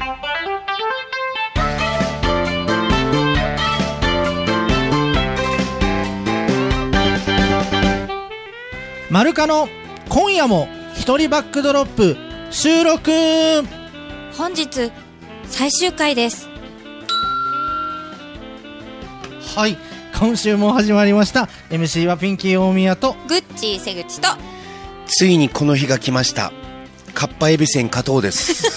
マルカの今夜も一人バックドロップ収録。 本日最終回です。 はい、今週も始まりました。 MC はピンキー大宮とグッチー瀬口と、 ついにこの日が来ました。カッパエビセン加藤です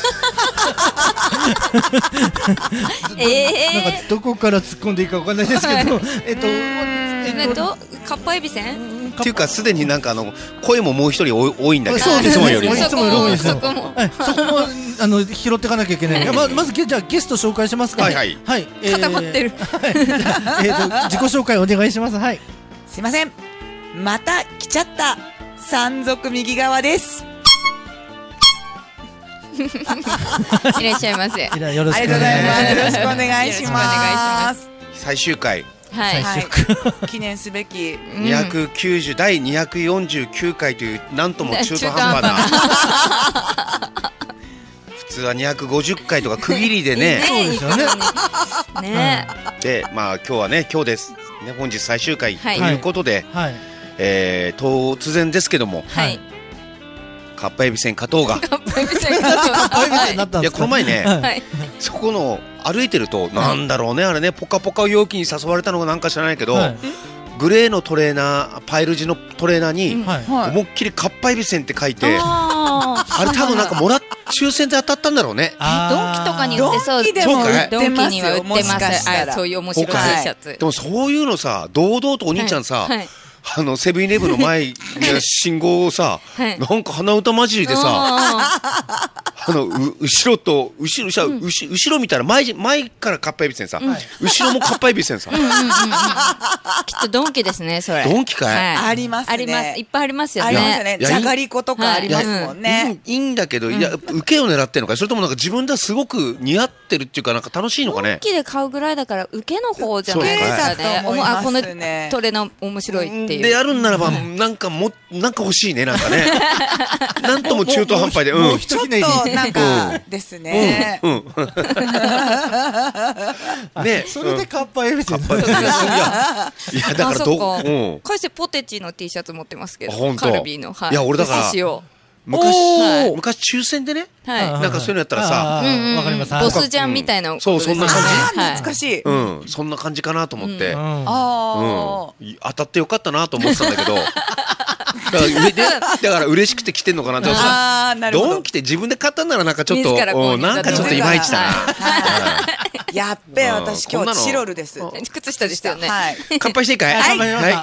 なんかどこから突っ込んでいいか分かんないですけど、 カッパエビセンっていうか、すでになんか声ももう一人多いんだけど、 そうですね、 いつもよりもいつもより多いですよ。 そこも拾っていかなきゃいけない。まずじゃあゲスト紹介しますか。 はいはい、 はい、 固まってる。 自己紹介お願いします。はい、 すいません、また来ちゃった山賊右側です。 いらっしゃいませ。 よろしくお願いします。 ありがとうございます。よろしくお願いします。 最終回、 はい、 記念すべき 290第249回というなんとも中途半端な普通は250回とか区切りでね。 そうですよね。 ね。 で、まあ今日はね、今日ですね、本日最終回ということで、 はい、 突然ですけども、 はい、 カッパエビセン加藤がカッパエビセン加藤いや、この前ね、 はい、 そこの歩いてると、なんだろうね、あれね、ポカポカ陽気に誘われたのがなんか知らないけど、はい、グレーのトレーナー、パイル地のトレーナーに、思いっきりカッパエビセンって書いて、あれ多分なんか抽選で当たったんだろうね。 ドンキとかに売ってそう。ドンキには売ってます。そういう面白い T シャツ。 でもそういうのさ、堂々とお兄ちゃんさ、セブンイレブンの前に信号をさ、なんか鼻歌混じりでさ、後ろ見たら前からカッパエビセンさ、後ろもカッパエビセンさ。 きっとドンキですね、それ。 ドンキかい？ ありますね。 あります。いっぱいありますよね。 ありますね。じゃがりことかありますもんね。 いいんだけど、いや、受けを狙ってんのか、それともなんか自分ではすごく似合ってるっていうか、なんか楽しいのかね。 ドンキで買うぐらいだから、受けの方じゃないですかね。あ、このトレーナー面白いっていう。 でやるんならば、なんか欲しいね、なんかね。なんとも中途半端で、 ちょっとなんかですね。 ね、 それでカッパエビセン。 いや、だから返せポテチの T シャツ持ってますけど、 本当。 カルビーの。 いや、俺だから昔抽選でね、なんかそういうのやったらさ、 わかります。 ボスジャンみたいな。 そう、そんな感じ。 懐かしい。 そんな感じかなと思って、当たってよかったなと思ってたんだけど。だから嬉しくて来てんのかなって。ドンキって自分で買ったんならなんかちょっとなんかちょっといまいちだな。 やっべ、私今日チロルです。 靴下でしたよね。 乾杯していいかい？ はい。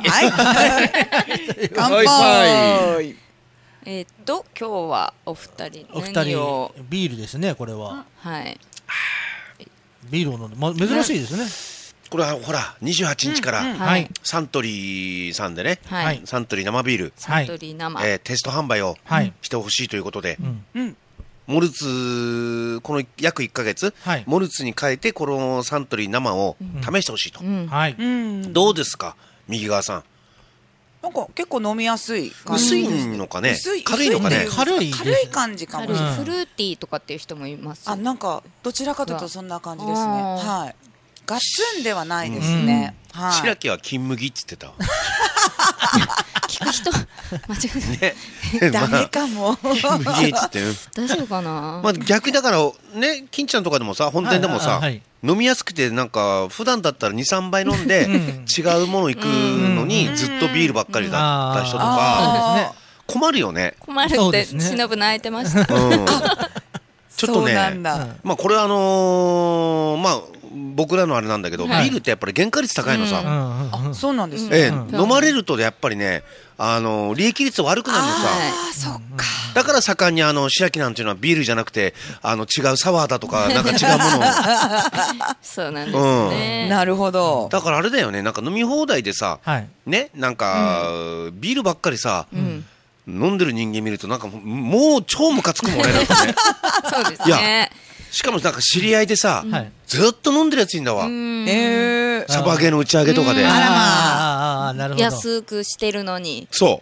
乾杯。 今日はお二人ビールですね、これは。 はい。 ビールを飲んで、珍しいですね。 これはほら28日からサントリーさんでね、サントリー生ビール、 サントリー生テスト販売をしてほしいということで、モルツこの約1ヶ月、モルツに変えてこのサントリー生を試してほしいと。どうですか、右側さん。 なんか結構飲みやすい感じ。 薄いのかね、軽いのかね。 軽い感じかも。フルーティーとかっていう人もいます。 あ、なんかどちらかというとそんな感じですね。はい。ガツンではないですね。 白木は金麦っつってた。 聞く人間違えない。ダメかも。 金麦っつって。 大丈夫かな。 まあ逆にだからね、金ちゃんとかでもさ、本店でもさ、飲みやすくてなんか普段だったら2、3杯飲んで違うもの行くのにずっとビールばっかりだった人とか困るよね。 困るって忍ぶ泣いてました。 ちょっとね、まあこれはまあ僕らのあれなんだけど、ビールってやっぱり原価率高いのさ。 あ、そうなんですね。 飲まれるとやっぱりね、利益率悪くなるのさ。 あ、そっか。 だから盛んに白木なんていうのはビールじゃなくて違うサワーだとかなんか違うものを。 そうなんですね。 なるほど。 だからあれだよね、なんか飲み放題でさ、ね、なんかビールばっかりさ。飲んでる人間見るとなんかもう超ムカつくもんね、なんかね。 そうですね。 しかもなんか知り合いでさ、ずっと飲んでるやついんだわ。サバゲーの打ち上げとかで。 あらまあ、 安くしてるのに。 そう。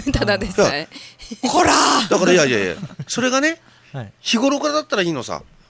ただでさえ。 ほら。 だからいや、それがね、日頃からだったらいいのさ。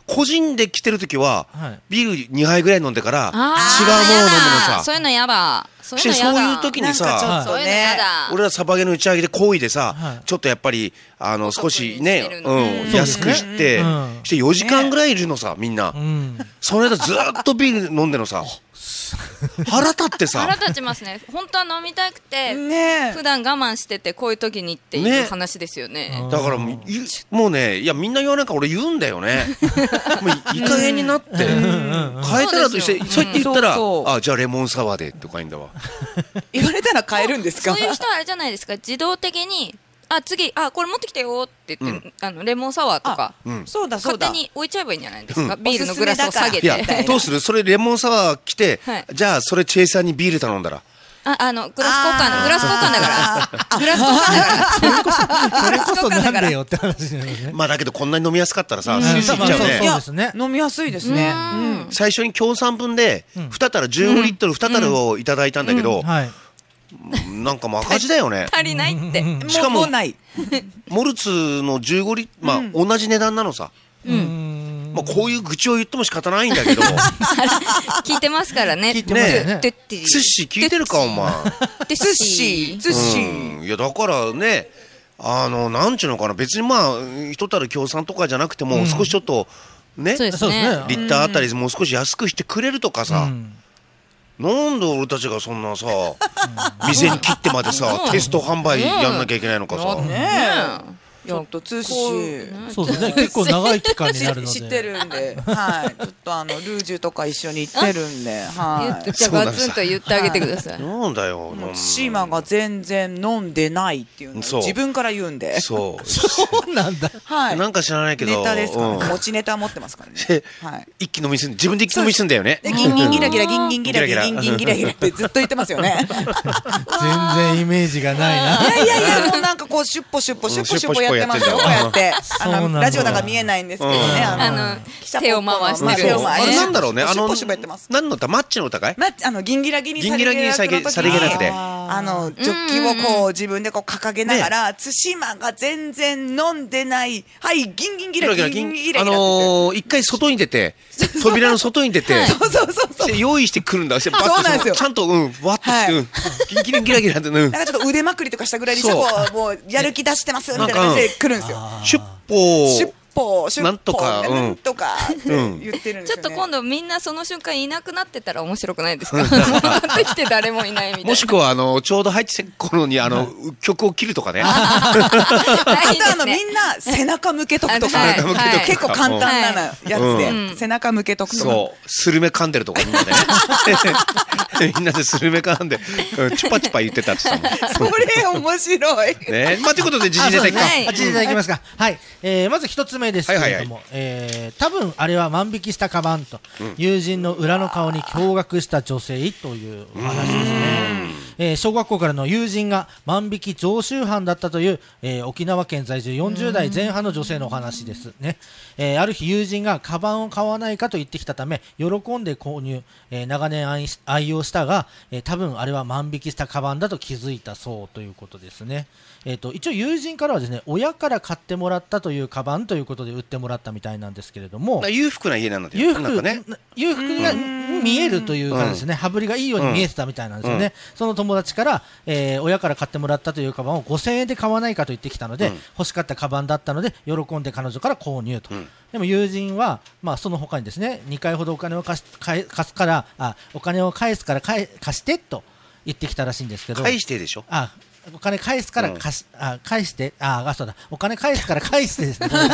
個人で来てる時は、ビール2杯ぐらい飲んでから違うものを飲むのさ。 そういうのやだ。そういういう時にさ、俺らサバゲの打ち上げで好意でさ、ちょっとやっぱり少しね、安くして4時間ぐらいいるのさ、みんな。その間ずっとビール飲んでのさ。腹立ってさ。 腹立ちますね。本当は飲みたくて普段我慢しててこういう時にっていう話ですよね。 だからもうね、いやみんな言わないから俺言うんだよね。もういい加減になって変えたらとしてそうやって言ったら、あ、じゃあレモンサワーでとかいいんだわ。 言われたら変えるんですか。 そういう人はあれじゃないですか、自動的に次これ持ってきてよって言ってレモンサワーとか勝手に置いちゃえばいいんじゃないですか。ビールのグラスを下げて。 いやどうする、それレモンサワー来て、じゃあそれチェイサーにビール頼んだら、 グラス交換だからグラス交換だからそれこそなんでよって話だよね。 まあだけどこんなに飲みやすかったらさ、スイスイいっちゃうね。 そうですね。 飲みやすいですね。 最初に協賛分で2たら15リットル2たらをいただいたんだけど、なんかもう赤字だよね。 足りないって。 しかもモルツの15リットル、同じ値段なのさ。まあこういう愚痴を言っても仕方ないんだけど。 聞いてますからね。 聞いてますね。 ツッシー聞いてるかお前。 ツッシー。いやだからね、なんちゅうのかな、別にまあ一たら協賛とかじゃなくても少しちょっとね、リッターあたりもう少し安くしてくれるとかさ。なんで俺たちがそんなさ、店に切ってまでさ、テスト販売やんなきゃいけないのかさ。 ちょっとツッシー。 そうですね。結構長い期間になるので。 知ってるんで、はい。ちょっとルージュとか一緒に行ってるんで、はい。 じゃあガツンと言ってあげてください。 なんだよ。 シーマが全然飲んでないっていうの自分から言うんで。 そう。 そうなんだ。 はい。 なんか知らないけど。 ネタですから。持ちネタ持ってますからね。 はい。一気飲みすん、自分で一気飲みすんだよね。 ギンギンギラギラギンギンギラギラギンギンギラギラってずっと言ってますよね。 全然イメージがないな。 いやもうなんかこうシュッポシュッポシュッポシュッポやってますよ。こうやって。ラジオなんか見えないんですけどね。 手を回してる。 なんだろうね。何の歌、マッチの歌かい？ ギンギラギにさりげなくて。 ジョッキをこう自分でこう掲げながら、対馬が全然飲んでない。はい、ギンギンギラギラギンギラギラ。 一回外に出て、扉の外に出て、用意してくるんだ。そうなんですよ。 ちゃんと、わっと、ギンギラギラギラって、なんかちょっと腕まくりとかしたぐらいにさ、もうやる気出してますみたいな感じで来るんですよ。 シュッポなんとか言ってるんですよね。 ちょっと今度みんなその瞬間いなくなってたら面白くないですか？戻ってきて誰もいないみたいな。 もしくはちょうど入ってきた頃に曲を切るとかね。 あとみんな背中向けとくとか結構簡単なやつで背中向けとくとか。 そうスルメ噛んでるとかみんなね。みんなでスルメ噛んでチュパチュパ言ってたって言ったもん。 それ面白い。 ね、まあということで時事ネタいくか。 時事ネタいきますか。はい。まず一つ目ですけれども、多分あれは万引きしたカバンと、友人の裏の顔に驚愕した女性というお話ですね。小学校からの友人が万引き常習犯だったという、沖縄県在住40代前半の女性のお話ですね。ある日友人がカバンを買わないかと言ってきたため喜んで購入、長年愛用したが、多分あれは万引きしたカバンだと気づいたそうということですね。一応友人からはですね、親から買ってもらったというカバンということで売ってもらったみたいなんですけれども、 裕福な家なんだけど、 裕福が見えるというかですね、羽振りがいいように見えてたみたいなんですよね。その友達から、親から買ってもらったというカバンを5000円で買わないかと言ってきたので、欲しかったカバンだったので喜んで彼女から購入と。でも友人は、その他にですね、2回ほどお金を貸すからお金を返すから貸してと言ってきたらしいんですけど、 返してでしょ。 お金返すから返して、そうだ、お金返すから返してですね。おい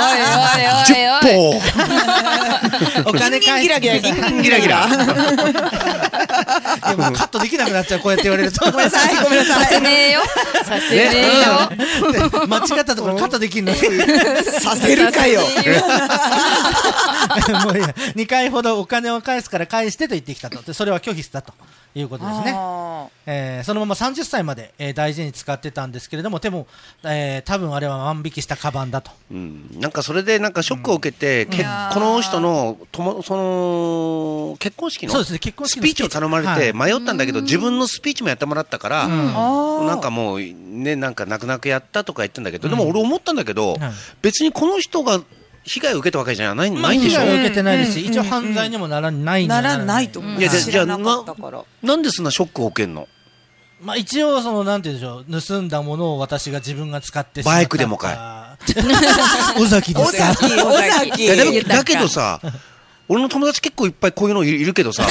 お金返す。ギラギラ。カットできなくなっちゃう、こうやって言われると。 ごめんなさい。 させねえよ。 間違ったところカットできるのに。 させるかよ。 もう2回ほどお金を返すから返してと言ってきたと。それは拒否したということですね。そのまま30歳まで大事に使ってたんですけれども、でも多分あれは万引きしたカバンだと。 なんかそれでなんかショックを受けて、この人のその結婚式のスピーチを頼まれて迷ったんだけど、自分のスピーチもやってもらったから、なんかもうね、なんか泣く泣くやったとか言ってんだけど、でも俺思ったんだけど、別にこの人が被害を受けたわけじゃないんでしょ。 被害を受けてないですし、一応犯罪にもならないならないと思う。 いや、 知らなかったから。 なんでそんなショックを受けんの？ まあ一応なんて言うんでしょう、盗んだものを私が自分が使ってしまった。 バイクでもかい。尾崎ですか？ 尾崎。 だけどさ、俺の友達結構いっぱいこういうのいるけどさ、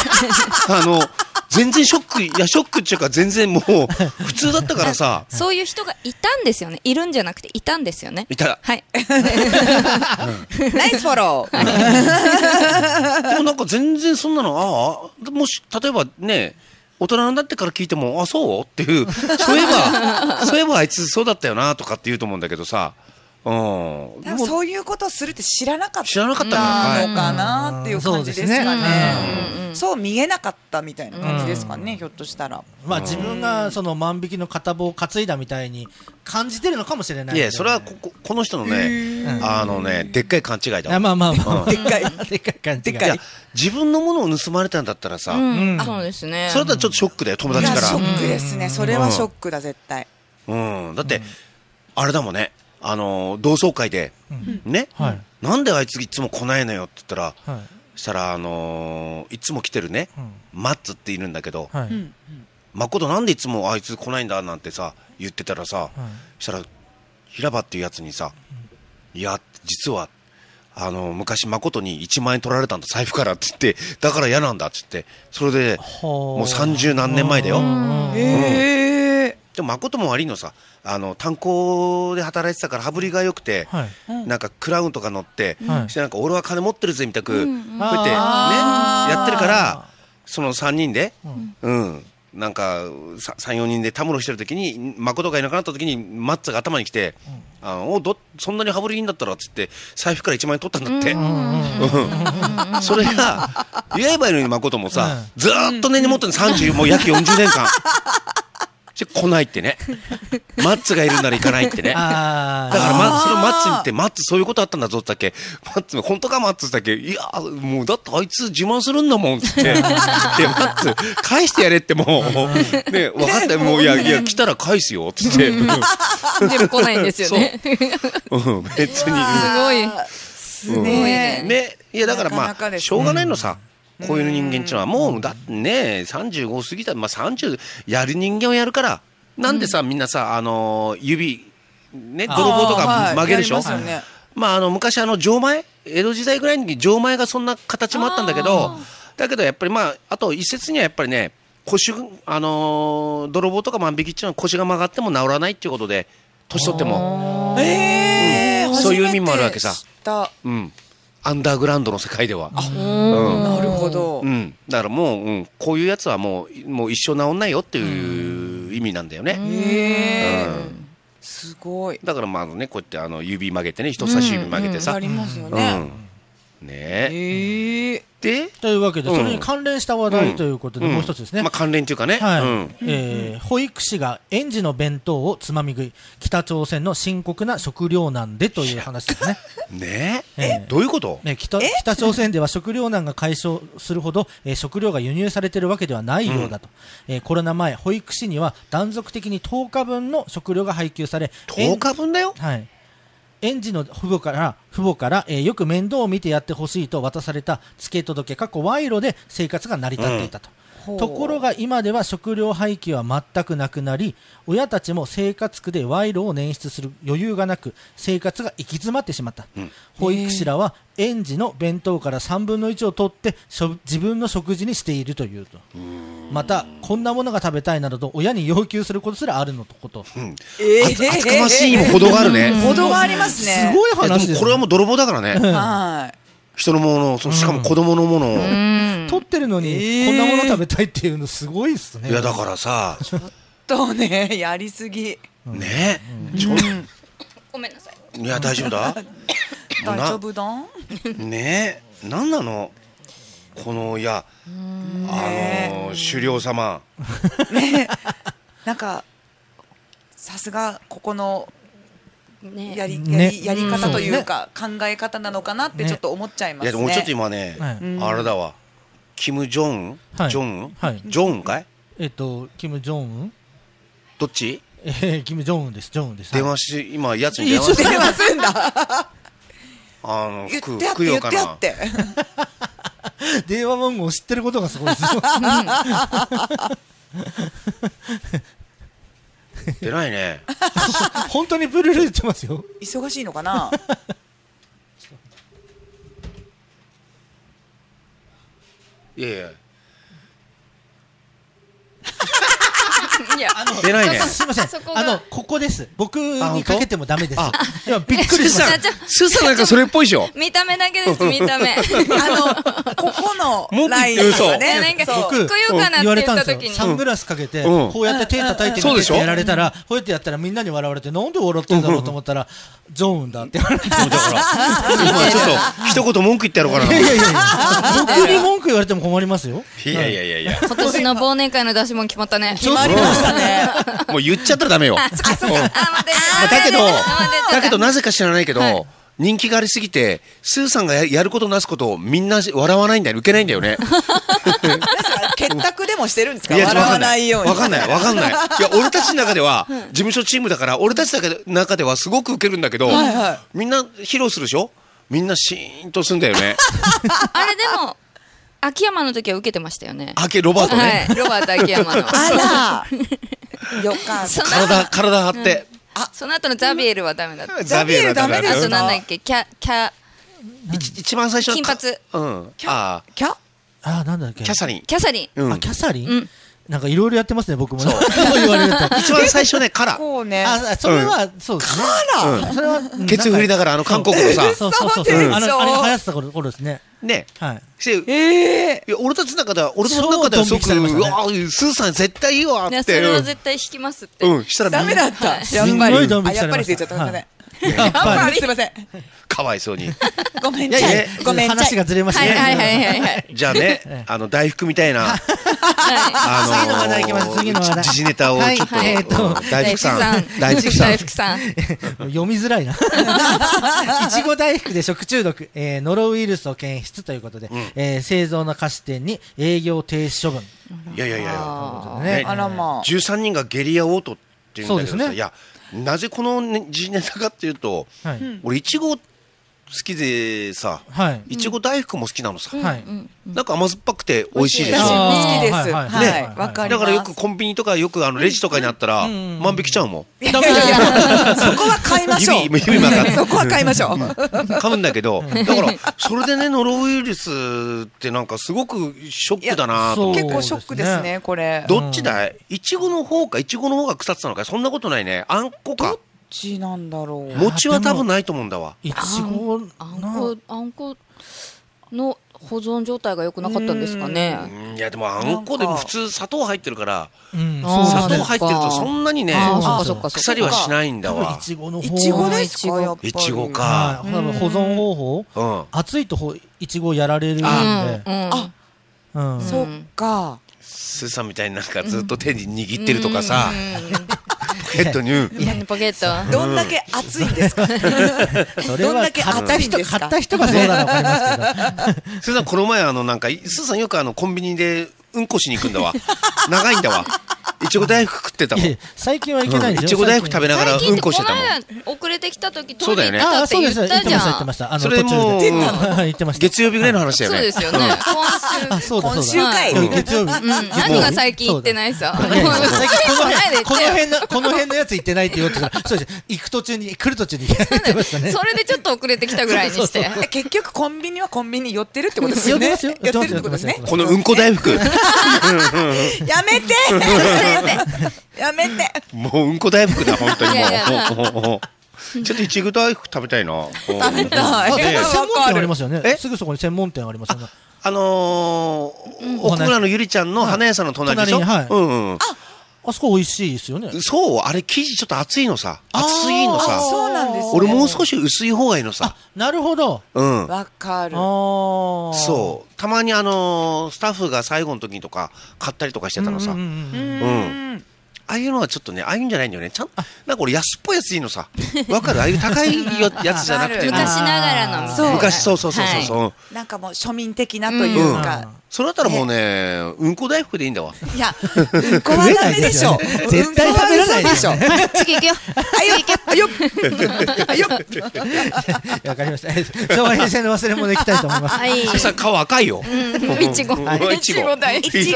全然ショックっていうか全然もう普通だったからさ。 そういう人がいたんですよね。いるんじゃなくていたんですよね。 いた。 はい。 ナイスフォロー。 でもなんか全然そんなの、もし、例えばね、大人になってから聞いても、そうっていう、そういえばあいつそうだったよなとかって言うと思うんだけどさ、 そういうことをするって知らなかったのかなっていう感じですかね。そう見えなかったみたいな感じですかね、ひょっとしたら。 まあ自分が万引きの片棒を担いだみたいに感じてるのかもしれない。 いや、それはこの人のね、でっかい勘違いだわ。 まあ、 でっかい勘違い。 自分のものを盗まれたんだったらさ、 そうですね。 それだったらちょっとショックだよ、友達から。 ショックですね。それはショックだ、絶対。 だって、あれだもんね。同窓会で、ね、なんであいついつも来ないのよって言ったら、したら、いつも来てるね、マッツっているんだけど、誠なんでいつもあいつ来ないんだなんてさ、言ってたらさ、したら、平場っていうやつにさ、いや、実は、昔誠に1万円取られたんだ、財布からって言って、だから嫌なんだって言って、それで、もう30何年前だよ。でも誠も悪いのさ、炭鉱で働いてたから羽振りが良くて、なんかクラウンとか乗って、してなんか俺は金持ってるぜみたく、こうやってね、やってるから、その3人で、なんか3、4人でたむろしてる時に、誠がいなくなった時に、マッツが頭に来て、そんなに羽振りいいんだったらって言って、財布から1万円取ったんだって。それが、言えばいいのに誠もさ、ずーっと根に持ってる30、もう約40年間。来ないってね。マッツがいるなら行かないってね。だからそれをマッツに言って、マッツそういうことあったんだぞって言ったっけ、マッツ本当かマッツって言ったっけ、いや、もうだってあいつ自慢するんだもんって言って、で、マッツ返してやれってもう、ね、分かったよ、もういや、来たら返すよって言って。 でも来ないんですよね。 別に。 すごいね。 ね、いやだからまあ、しょうがないのさ。こういう人間っていうのはもうだってね35過ぎたら、まあ、30やる人間をやるからなんでさ、みんなさ指ね泥棒とか曲げるでしょ。まあ昔泥米江戸時代ぐらいに錠前がそんな形もあったんだけどやっぱりまああと一説にはやっぱりね腰泥棒とか万引きっていうのは腰が曲がっても治らないっていうことで年取ってもそういう意味もあるわけさ。アンダーグラウンドの世界では。 なるほど。 だからもう、こういうやつはもう一生治んないよっていう意味なんだよね。 すごい。 だからまあね、こうやって指曲げてね、人差し指曲げてさ。 ありますよね。 ねでというわけで、それに関連した話題ということで、もう一つですね。 まあ関連というかね。 保育士が園児の弁当をつまみ食い、北朝鮮の深刻な食糧難でという話ですね。 どういうこと？ 北朝鮮では食糧難が解消するほど食料が輸入されているわけではないようだと。コロナ前、保育士には断続的に10日分の食料が配給され、 10日分だよ。 園児の父母から、よく面倒を見てやってほしいと渡された付け届け賄賂で生活が成り立っていたと。ところが今では食料配給は全くなくなり、親たちも生活苦で賄賂を捻出する余裕がなく生活が行き詰まってしまった。保育士らは園児の弁当から3分の1を取って自分の食事にしているというと。またこんなものが食べたいなどと親に要求することすらあるのこと。 厚かましいにも程があるね。 程がありますね。 すごい話です。 これはもう泥棒だからね。人のものを、しかも子供のものを取ってるのにこんなもの食べたいっていうのすごいっすね。 いやだからさ、 ちょっとねやりすぎね。 ごめんなさい。 いや大丈夫だ。 大丈夫だ。 ね、なんなのこのいや狩猟様。 ね、なんかさすがここのやり方というか考え方なのかなってちょっと思っちゃいますね。 いやでもちょっと今ね、あれだわ。キム・ジョンジョンかい？ キム・ジョンどっち？ キム・ジョンです。 電話し今やつに電話するんだ。 言ってやって言ってやって。 電話番号を知ってることがすごいですよ。 出ないね。 本当にブルル言ってますよ。 忙しいのかな。 いやいや。 出ないね。すみません。ここです。僕にかけてもダメです。いや、びっくりしました。 スーさんなんかそれっぽいでしょ。 見た目だけです、見た目。 ここのラインがね。 僕、言われたんですよ。 サングラスかけて、こうやって手叩いてみてやられたら、こうやってやったらみんなに笑われて、なんで笑ってんだろうと思ったら、ゾーンだって言われて。だから、 ちょっと一言文句言ってやろうかな。 いやいやいや、僕に文句言われても困りますよ。 いやいやいやいや。 今年の忘年会の出し物決まったね。 決まりましたね。 もう言っちゃったらダメよ。だけどなぜか知らないけど、人気がありすぎて、スーさんがやることなすことをみんな笑わないんだよ、受けないんだよね。 結託でもしてるんですか。笑わないように。 わかんない。いや、俺たちの中では事務所チームだから、俺たちの中ではすごく受けるんだけど、みんな披露するでしょ。みんなシーンとすんだよね。 あれでも。秋山の時は受けてましたよね。 ロバートね。 ロバート秋山の。 あら。よかった。 体張って。 その後のザビエルはダメだった。 ザビエルダメですか。 あとなんだっけ、 一番最初の金髪。 キャなんだっけ。 キャサリン。 キャサリン。なんかいろいろやってますね、僕も。そう言われると。 一番最初ね、カラ。 それは、そうですね。 カラ。 それは、 ケツ振りだから、韓国のさ。 そう。あれ流行ってた頃ですね。 ね。 はい。 俺たちの中では、俺の中ではすごく、スーさん絶対いいわって。 それは絶対引きますって。 したらダメだった。やっぱり。やっぱりって言っちゃったね。やっぱりすいません。 かわいそうに。 ごめんちゃい。ごめんちゃい。 話がずれましたね。 はい。 じゃあね、大福みたいな。 次の話題いきます。次の話題。 時事ネタをちょっと。大福さん。 読みづらいな。いちご大福で食中毒、ノロウイルスを検出ということで、製造の菓子店に営業停止処分。 いや。 あらまあ。 13人がゲリラオートっていうんだけどさ、いや、なぜこの時事ネタかっていうと、俺いちご好きでさ、いちご大福も好きなのさ。なんか甘酸っぱくて美味しいでしょ。 好きです。はい。わかります。 だからよくコンビニとかよくレジとかにあったら万引きちゃうもん。 そこは買いましょう。そこは買いましょう。 買うんだけど、だからそれでね、ノロウイルスってなんかすごくショックだなと思って。 結構ショックですね、これ。 どっちだい？いちごの方が腐ってたのか、そんなことないね。あんこか。 なんだろう。 餅は多分ないと思うんだわ。 いちごあんこの保存状態が良くなかったんですかね。 いやでもあんこでも普通砂糖入ってるから、砂糖入ってるとそんなにね腐りはしないんだわ。 いちごの方。 いちごですか。やっぱり。 いちごか。 保存方法。熱いといちごやられるんで。 そっか。 スーさんみたいになんかずっと手に握ってるとかさ。ポケットに。 ポケット。 どんだけ熱いんですか。どんだけ熱いんですか。 買った人がそうなの分かりますけど。 スーさんこの前なんかスーさんよくコンビニでうんこしに行くんだわ。長いんだわ。いちご大福食ってたもん。 最近はいけないんですよ。 いちご大福食べながらうんこしてたもん。 遅れてきた時そうだよね。 そうです。言ってました。 それも言ってました。 月曜日ぐらいの話だよね。 そうですよね。 今週会。 月曜日。 何が最近言ってないさ。 この辺のやつ言ってないって言おうとしたら、そうです。来る途中に言ってましたね。 それでちょっっと遅れてきたぐらいにして。 結局コンビニはコンビニ寄ってるってことですよね。寄ってるってことですね。 このうんこ大福。 やめてやめて。 もううんこ大福だ本当にもう。ちょっといちご大福食べたいな。 食べたい。 専門店ありますよね。すぐそこに専門店ありますよね。 奥村のゆりちゃんの花屋さんの隣でしょ。 あそこ美味しいですよね。 そう、あれ生地ちょっと厚いのさ。厚いのさ。 そうなんです。 俺もう少し薄い方がいいのさ。 なるほど。 うん。 わかる。 そう。たまにスタッフが最後の時とか買ったりとかしてたのさ。うん。 ああいうのはちょっとね、ああいうんじゃないんだよね。なんか俺安っぽいやついいのさ。わかる？ああいう高いやつじゃなくて。 昔ながらのみたいな。 昔、そう。 なんかもう庶民的なというか。 それだったらもうね、うんこ大福でいいんだわ。 いや、うんこはダメでしょ。 絶対食べらないでしょ。 次行くよ。 あよっ。 わかりました。昭和平成の忘れ物でいきたいと思います。 はい。 そしたら皮赤いよ。 いちご大福。 いちご大福。 い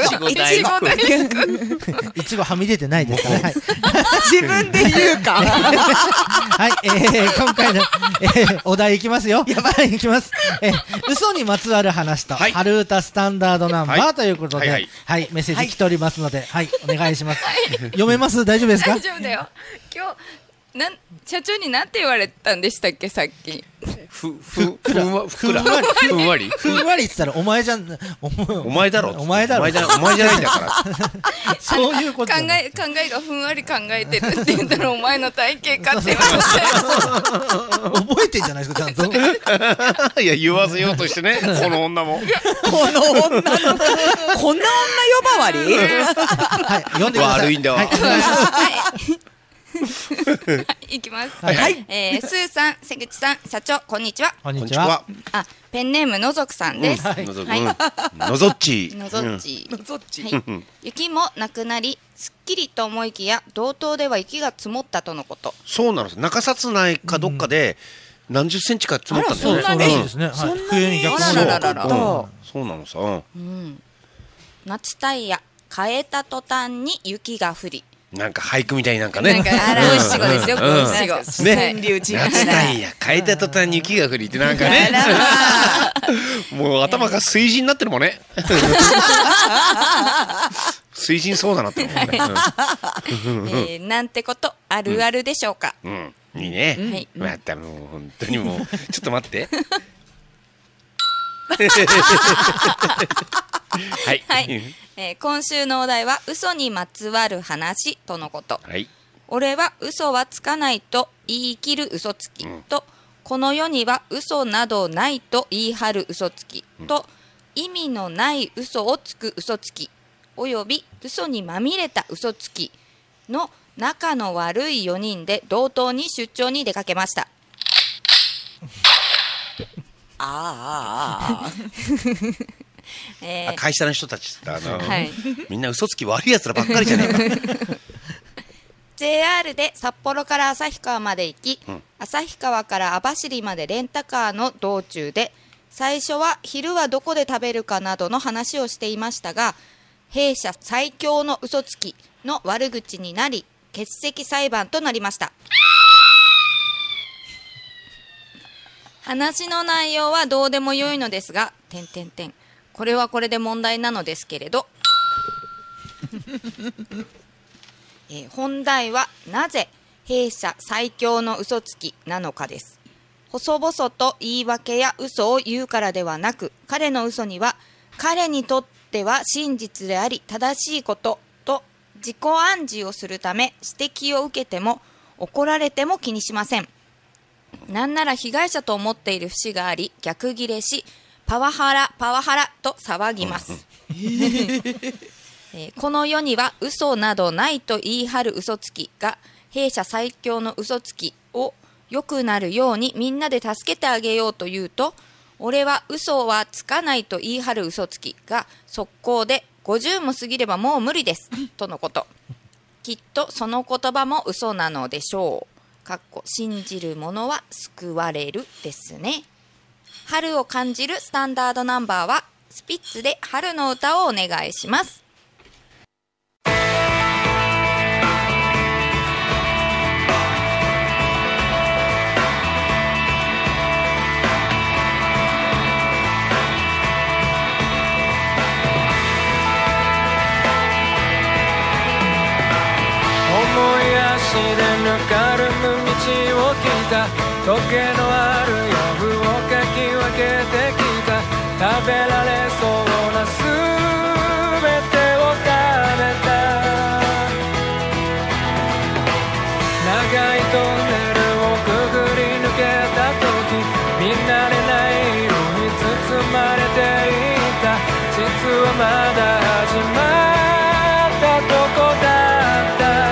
ちごはみ出てないですから。 自分で言うか。 はい、今回のお題いきますよ。いきます。嘘にまつわる話と春歌スタンダードナンバーということで、はい、メッセージ来ておりますので、はい、お願いします。読めます？大丈夫ですか？ 大丈夫だよ。今日社長に何て言われたんでしたっけ、さっき。 ふんわりって言ったらお前じゃん、 お前だろ、お前じゃないんだからそういうこと。 考えがふんわり考えてるって言ったらお前の体型かって言われて覚えてんじゃないですか、ちゃんと。 いや、言わせようとしてね、この女も。 こんな女呼ばわり。 はい、読んでください。 悪いんだわ。 いきます。 はい。 スーさん、瀬口さん、社長、こんにちは。 こんにちは。 ペンネームのぞくさんです。 のぞっち。 雪もなくなり、すっきりと思いきや、道東では雪が積もったとのこと。 そうなの。中札内かどっかで何十センチか積もったんだよね。 そうらしいですね。冬に逆に。 そうなのさ。 夏タイヤ変えた途端に雪が降り。 なんか俳句みたいになんかね。 五七五ですよ。五七五。 ね。夏タイヤ変えた途端に雪が降りってなんかね。もう頭が水神になってるもんね。水神そうだなって思うね。 なんてことあるあるでしょうか。 いいね。またもう本当にもうちょっと待って。はい。 今週のお題は嘘にまつわる話とのこと。 はい。 俺は嘘はつかないと言い切る嘘つきと、この世には嘘などないと言い張る嘘つきと、意味のない嘘をつく嘘つきおよび嘘にまみれた嘘つきの仲の悪い4人で道東に出張に出かけました。 会社の人たちみんな嘘つき悪いやつらばっかりじゃねえか。 JR で札幌から旭川まで行き、旭川から網走までレンタカーの道中で最初は昼はどこで食べるかなどの話をしていましたが、弊社最強の嘘つきの悪口になり欠席裁判となりました。話の内容はどうでもよいのですが、これはこれで問題なのですけれど、本題はなぜ弊社最強の嘘つきなのかです。細々と言い訳や嘘を言うからではなく、彼の嘘には彼にとっては真実であり正しいことと自己暗示をするため、指摘を受けても怒られても気にしません。なんなら被害者と思っている節があり、逆ギレしパワハラと騒ぎます。この世には嘘などないと言い張る嘘つきが弊社最強の嘘つきを良くなるようにみんなで助けてあげようと言うと、俺は嘘はつかないと言い張る嘘つきが速攻で50も過ぎればもう無理ですとのこと。きっとその言葉も嘘なのでしょう。信じる者は救われるですね。春を感じるスタンダードナンバーはスピッツで春の歌をお願いします。 思い足でぬかるむ道を聞いた、時計のある夜をかき分けてきた、食べられそうなすべてを食べた、長いトンネルをくぐり抜けた時、見慣れない色に包まれていた、実はまだ始まったとこだった。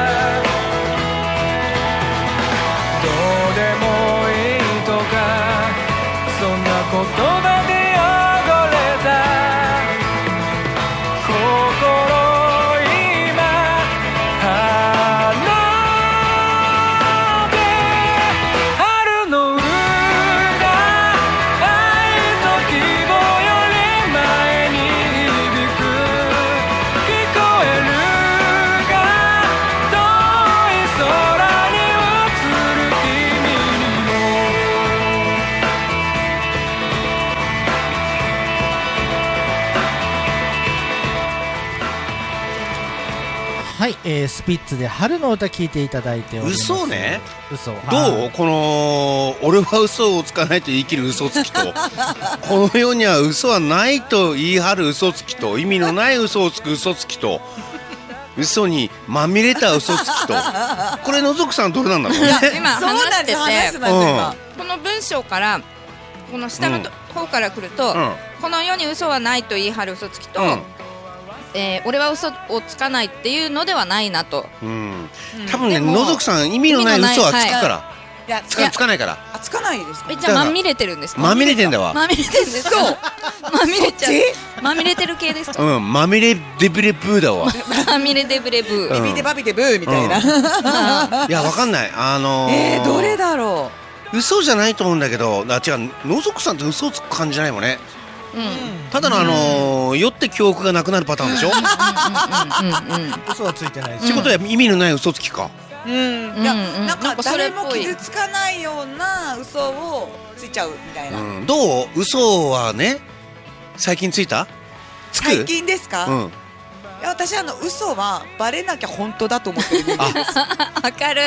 はい、スピッツで春の歌聞いていただいております。 嘘ね。 嘘。 どうこの俺は嘘をつかないと言い切る嘘つきとこの世には嘘はないと言い張る嘘つきと意味のない嘘をつく嘘つきと嘘にまみれた嘘つきとこれのぞくさんどれなんだろうね。 今話してて今この文章からこの下の方から来ると、この世に嘘はないと言い張る嘘つきと、俺は嘘をつかないっていうのではないなと、 多分ねのぞくさん意味のない嘘はつくから、 いやつかないから。 つかないです。 じゃあまみれてるんですか。 まみれてんだわ。 まみれてるんですか。そうまみれちゃう。まみれてる系ですか。 まみれデブレブーだわ。 まみれデブレブー、 ビビデバビデブーみたいな。 いやわかんない。 どれだろう。嘘じゃないと思うんだけど、違う、のぞくさんって嘘をつく感じじゃないもんね。ただの酔って記憶がなくなるパターンでしょ。 嘘はついてない。 ってことは意味のない嘘つきか。 いやなんか誰も傷つかないような嘘をついちゃうみたいな。 どう？嘘はね、最近ついた？つく？ 最近ですか？いや私嘘はバレなきゃ本当だと思ってるんです。 わかる。 あ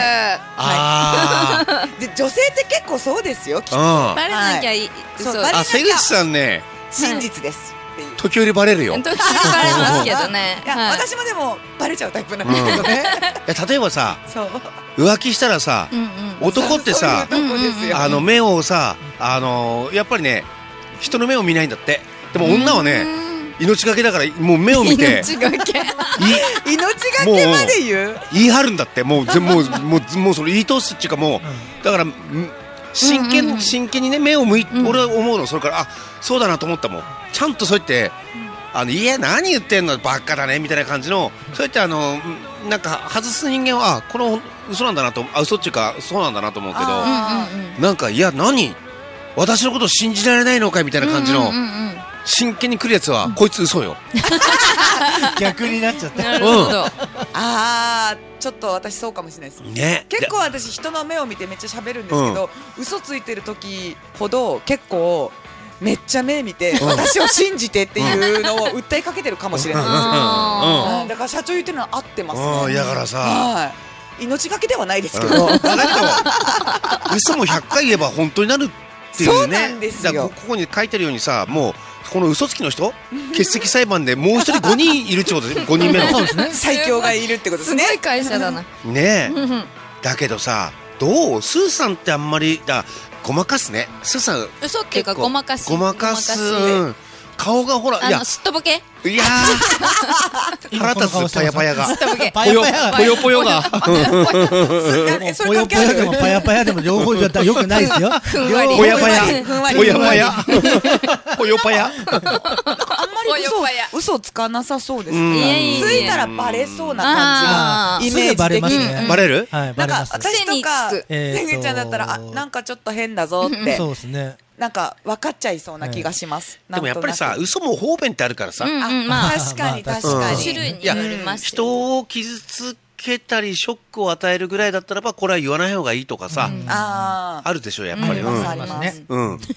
なたで女性って結構そうですよ。 バレなきゃいい。 瀬口さんね、 真実です。 時折バレるよ。 時折バレますけどね。 私もでもバレちゃうタイプなんですけどね。 例えばさ、浮気したらさ、男ってさ、目をさ、やっぱりね、人の目を見ないんだって。でも女はね、命がけだからもう目を見て、 命がけまで言い張るんだって。もうそれ言い通すっていうか、もうだから真剣にね目を向いて、俺は思うの。それからそうだなと思ったもん。ちゃんとそうやっていや何言ってんのバカだねみたいな感じの、そうやってなんか外す人間はこの嘘なんだなと、嘘っていうかそうなんだなと思うけど、なんかいや何私のことを信じられないのかみたいな感じの真剣に来るやつはこいつ嘘よ。 逆になっちゃった。 なるほど。 ちょっと私そうかもしれないですね。 結構私人の目を見てめっちゃ喋るんですけど、嘘ついてる時ほど結構めっちゃ目見て私を信じてっていうのを訴えかけてるかもしれないです。だから社長言ってるのは合ってますね。 だからさ、 命がけではないですけど、 だけど嘘も100回言えば本当になるっていうね。 そうなんですよ。 ここに書いてるようにさ、もうこの嘘つきの人欠席裁判でもう一人5人いるってことで、5人目の最強がいるってことですね。 すごい会社だな。 ねえ。だけどさ、どうスーさんってあんまりごまかすね。スーさん嘘っていうかごまかす。 顔がほら、いやすっとぼけ。 いや腹立つ。パヤパヤがパヤパヤぽよぽよがぽよぽよでもパヤパヤでも両方じゃよくないですよ。 ぽやぱやぽやぱやぽよぱや。 あんまり嘘つかなさそうですね。ついたらバレそうな感じがイメージ的に。 バレる？ はい、バレます。 私とかせぐちゃんだったらなんかちょっと変だぞって。 そうですね。 なんか分かっちゃいそうな気がします。 でもやっぱりさ、嘘も方便ってあるからさ。 確かに確かに。 種類によります。 人を傷つけたりショックを与えるぐらいだったらばこれは言わない方がいいとかさ、あるでしょやっぱり。 ありますね。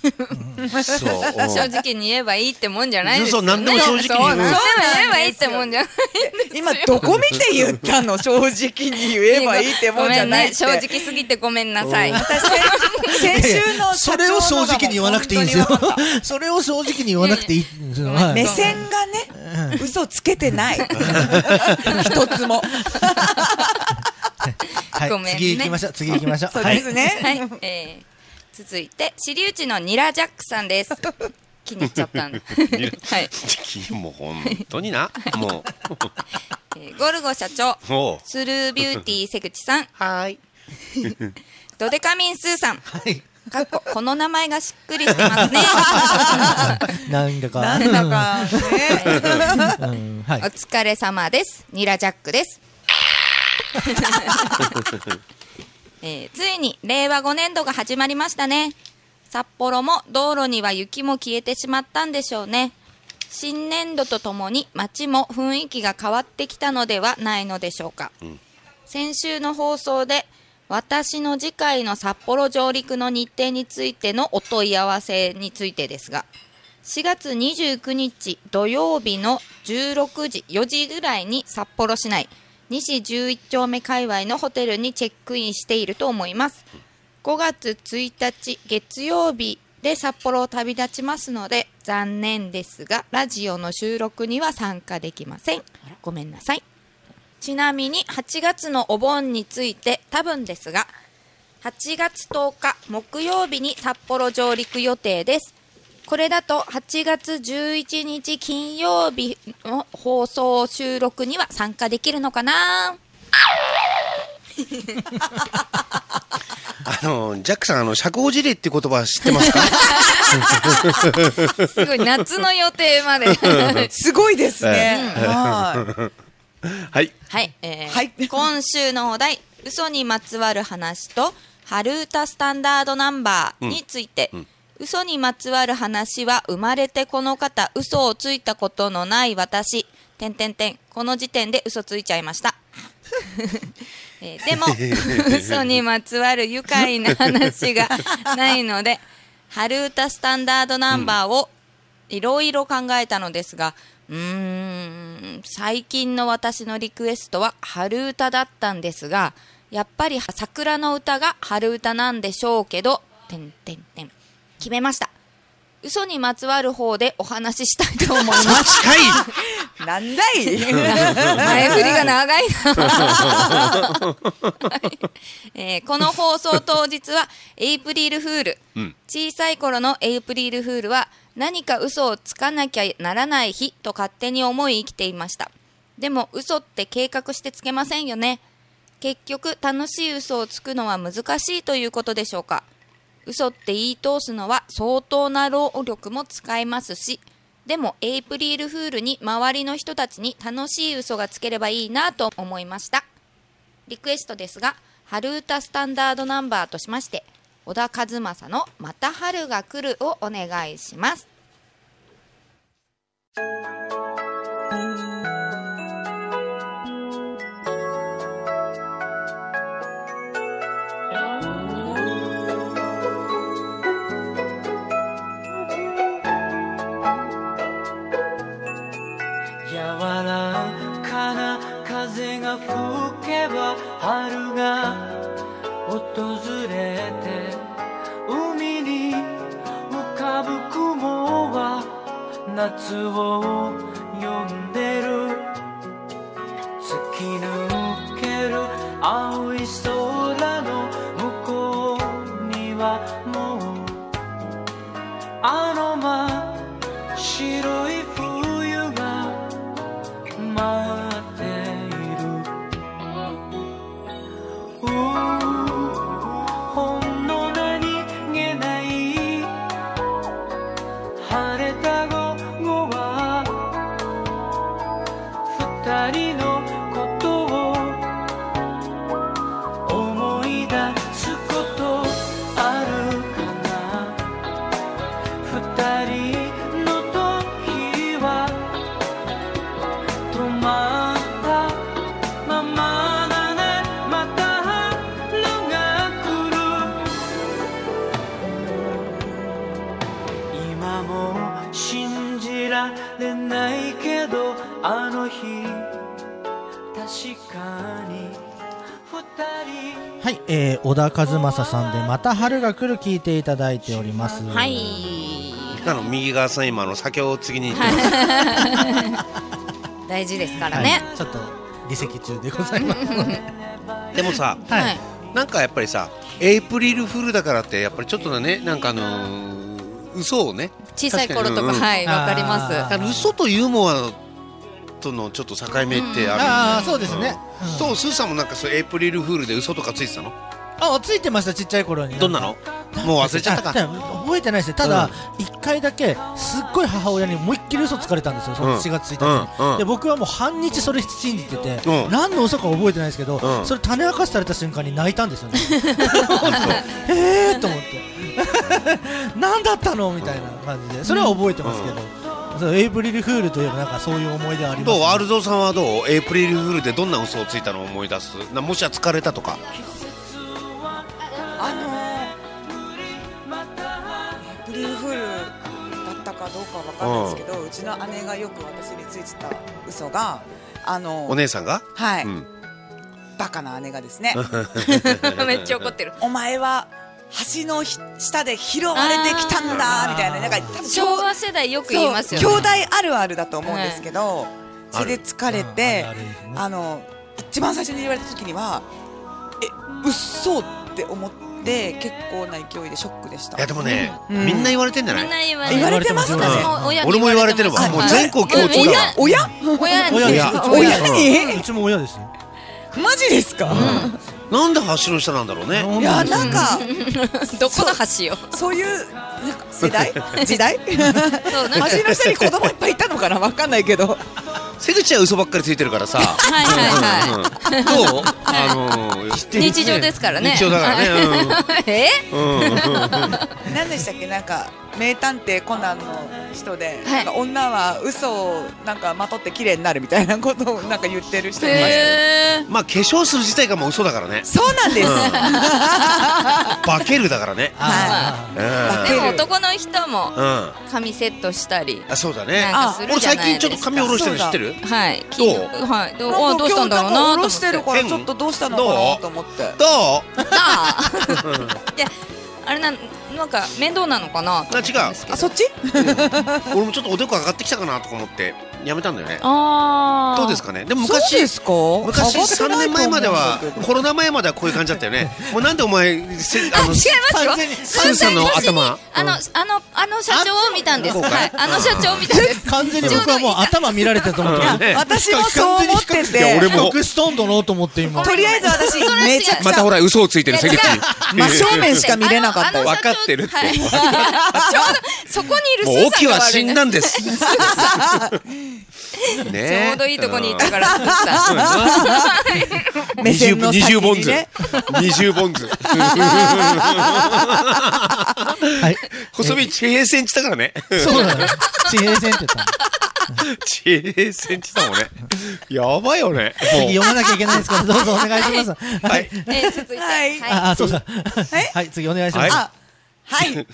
正直に言えばいいってもんじゃないですよね。 何でも正直に言えばいいってもんじゃない。 今どこ見て言ったの？正直に言えばいいってもんじゃないって。 正直すぎてごめんなさい。 私先週のそれを正直に言わなくていいんですよ。それを正直に言わなくていいんですよ。 目線がね、嘘つけてない。一つも。 ごめんね。 次行きましょう。次行きましょう。 そうですね。 はい。続いて私有地のニラジャックさんです。気に入っちゃったんだ。はい。 もう本当にな。もう。ゴルゴ社長。スルービューティー瀬口さん。 はい。 ドデカミンスーさん。 はい。 この名前がしっくりしてますね。 なんだか。 なんだかね。お疲れ様です。ニラジャックです。ついに令和5年度が始まりましたね。札幌も道路には雪も消えてしまったんでしょうね。新年度とともに街も雰囲気が変わってきたのではないのでしょうか。先週の放送で私の次回の札幌上陸の日程についてのお問い合わせについてですが、 4月29日土曜日の16時4時ぐらいに札幌市内西11丁目界隈のホテルにチェックインしていると思います。5月1日月曜日で札幌を旅立ちますので、残念ですがラジオの収録には参加できません。ごめんなさい。ちなみに8月のお盆について多分ですが、8月10日木曜日に札幌上陸予定です。これだと8月11日金曜日の放送収録には参加できるのかな。 ジャックさん、社交辞令って言葉知ってますか？ すごい、夏の予定まで。 すごいですね。はい。 はい。今週のお題、嘘にまつわる話と、春歌スタンダードナンバーについて、嘘にまつわる話は生まれてこの方、嘘をついたことのない私、この時点で嘘ついちゃいました。でも嘘にまつわる愉快な話がないので、春歌スタンダードナンバーをいろいろ考えたのですが、最近の私のリクエストは春歌だったんですが、やっぱり桜の歌が春歌なんでしょうけど、決めました。嘘にまつわる方でお話ししたいと思います。 近い。 なんだい。 前振りが長いな。この放送当日はエイプリルフール、小さい頃のエイプリルフールは何か嘘をつかなきゃならない日と勝手に思い生きていました。でも嘘って計画してつけませんよね。結局楽しい嘘をつくのは難しいということでしょうか。嘘って言い通すのは相当な労力も使えますし、でもエイプリルフールに周りの人たちに楽しい嘘がつければいいなと思いました。リクエストですが、春歌スタンダードナンバーとしまして、小田和正のまた春が来るをお願いします。 吹けば春が訪れて、海に浮かぶ雲は夏を呼んでる。突き抜ける青い空の向こうにはもうあの真っ白い冬が待ってほんの何気ない晴れた午後は二人のことを思い出すことあるかな。二人の時は止まったまま信じられないけど、あの日確かにはい、小田和正さんでまた春が来る聞いていただいております。 はい。 右側さん今酒を次に大事ですからね、 ちょっと離席中でございますでもさ、なんかやっぱりさ、エイプリルフールだからってやっぱりちょっとね、なんか嘘をね、 小さい頃とか、わかります。 嘘とユーモアとのちょっと境目ってある。 そうですね。 そう、スーさんもなんかそうエイプリルフールで嘘とかついてたの？ ついてました、ちっちゃい頃に。 どんなの？もう忘れちゃったか。 覚えてないですね。ただ1回だけすっごい母親に思いっきり嘘つかれたんですよ、その4月1日に。で僕はもう半日それ信じてて、何の嘘か覚えてないですけど、それ種明かしされた瞬間に泣いたんですよね。へーと思って何だったのみたいな感じで、それは覚えてますけど、エイプリルフールといえばなんかそういう思い出ありますね。 どう？アルゾさんはどう？エイプリルフールでどんな嘘をついたのを思い出す？もしは疲れたとか。 エイプリルフールだったかかどうかわかんないですけど、うちの姉がよく私についてた嘘がお姉さんがはい、バカな姉がですねめっちゃ怒ってる。 お前は橋の下で拾われてきたんだみたいな、なんか多分昭和世代よく言いますよね。 兄弟あるあるだと思うんですけど、それで疲れて一番最初に言われた時には嘘って思って結構な勢いでショックでした。 いやでもね、みんな言われてんじゃない？ みんな言われてます。 俺も言われてるわ。もう全国共通だ。 親に？ うちも親ですよ。 マジですか？ なんで橋の下なんだろうね。 いやなんかどこの橋よ。 そういうなんか世代時代？橋の下に子供いっぱいいたのかな、わかんないけど。 瀬口は嘘ばっかりついてるからさ。 はいはいはい。 どう？日常ですからね。 日常だからね。 何でしたっけ、なんか名探偵コナンの人で、なんか女は嘘をなんかまとって綺麗になるみたいなことをなんか言ってる人いましたよ。 まあ化粧する自体がもう嘘だからね。 そうなんです。 化けるだからね。 でも男の人も髪セットしたり。 あ、そうだね。 俺最近ちょっと髪下ろしてるの知ってる？ はい。 どう？ はい。どうしたんだろうなと思って。 下ろしてるからちょっとどうしたのかなと思って。 どう？ いや、あれなんか面倒なのかな。 違う。あ、そっち？ 俺もちょっとおでこ上がってきたかなとか思ってやめたんだよね。どうですかね。でも昔3年前まではコロナ前まではこういう感じだったよね。もうなんでお前違いますよ。 スーさんの頭あの社長を見たんです。はい。あの社長を見たんです。 完全に僕はもう頭見られてると思って。 私もそう思ってて。 俺も隠しとんだろうと思って今。 とりあえず私めちゃくちゃまたほら嘘をついてる瀬口。 真正面しか見れなかったよ。 分かってるって。 ちょうどそこにいるスーさんが悪いね。 もう沖は死んだんです。 ね、ちょうどいいとこにいたから目線の先にね。 20ボンズ。細身地平線地だからね。 そうだね。地平線って言った。 地平線地だもんね。やばいよね。 次読まなきゃいけないですからどうぞお願いします。 はい。 続いて。 あ、そうだ。はい、次お願いします。 はい、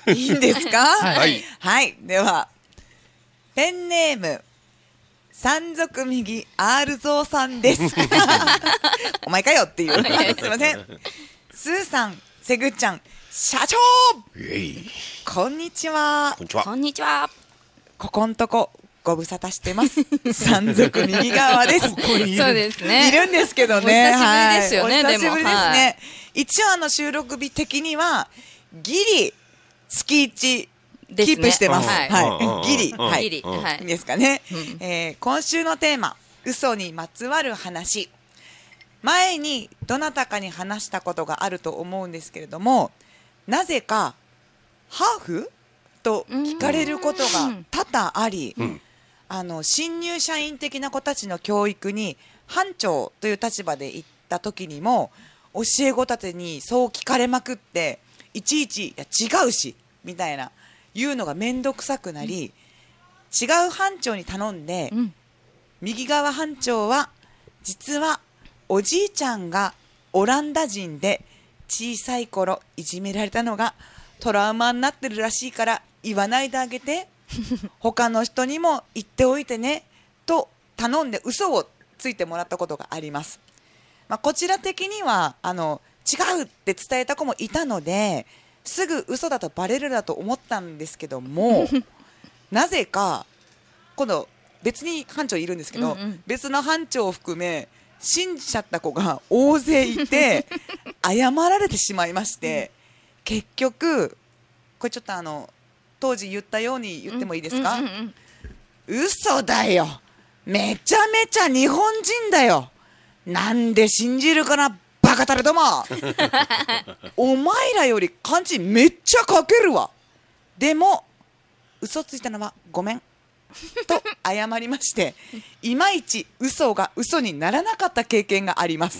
いいんですか？ はい。 はい、ではペンネーム山賊右 R ゾウさんです。お前かよっていう。すいません。スーさん、セグちゃん、社長。こんにちは。 こんにちは。 ここんとこご無沙汰してます。山賊右側です。 そうですね。 いるんですけどね。 お久しぶりですよね。 お久しぶりですね。一応収録日的にはギリ月1キープしてます。はい。ギリ。はい。いいですかね。今週のテーマ、嘘にまつわる話。前にどなたかに話したことがあると思うんですけれども、なぜかハーフと聞かれることが多々あり、新入社員的な子たちの教育に班長という立場で行った時にも教え子たちにそう聞かれまくって、いちいちいや違うしみたいな言うのが面倒くさくなり、違う班長に頼んで、右側班長は実はおじいちゃんがオランダ人で小さい頃いじめられたのがトラウマになってるらしいから言わないであげて他の人にも言っておいてねと頼んで嘘をついてもらったことがあります。こちら的には違うって伝えた子もいたのですぐ嘘だとバレるだと思ったんですけどもなぜか今度別に班長いるんですけど、別の班長を含め信じちゃった子が大勢いて謝られてしまいまして、結局これちょっと当時言ったように言ってもいいですか？嘘だよ、めちゃめちゃ日本人だよ、なんで信じるかなバカタレどもお前らより漢字めっちゃ書けるわ、でも嘘ついたのはごめんと謝りましていまいち嘘が嘘にならなかった経験があります。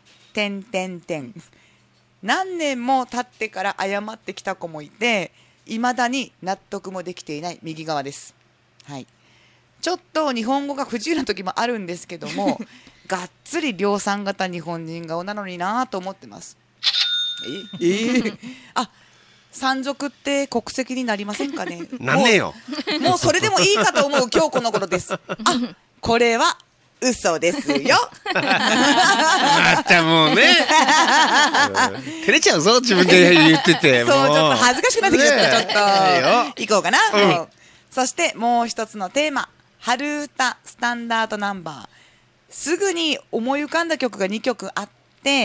何年も経ってから謝ってきた子もいて、いまだに納得もできていない右側です。はい、ちょっと日本語が不自由な時もあるんですけどもがっつり量産型日本人顔なのになと思ってます。あ、 山賊って国籍になりませんかね。 なんねえよ。 もうそれでもいいかと思う今日この頃です。あ、これは嘘ですよ。 またもうね。照れちゃうぞ、自分で言ってて。 そう、ちょっと恥ずかしくなってきちゃった。 ねえちょっと。行こうかな。もうそしてもう一つのテーマ。春歌スタンダードナンバー。すぐに思い浮かんだ曲が2曲あって、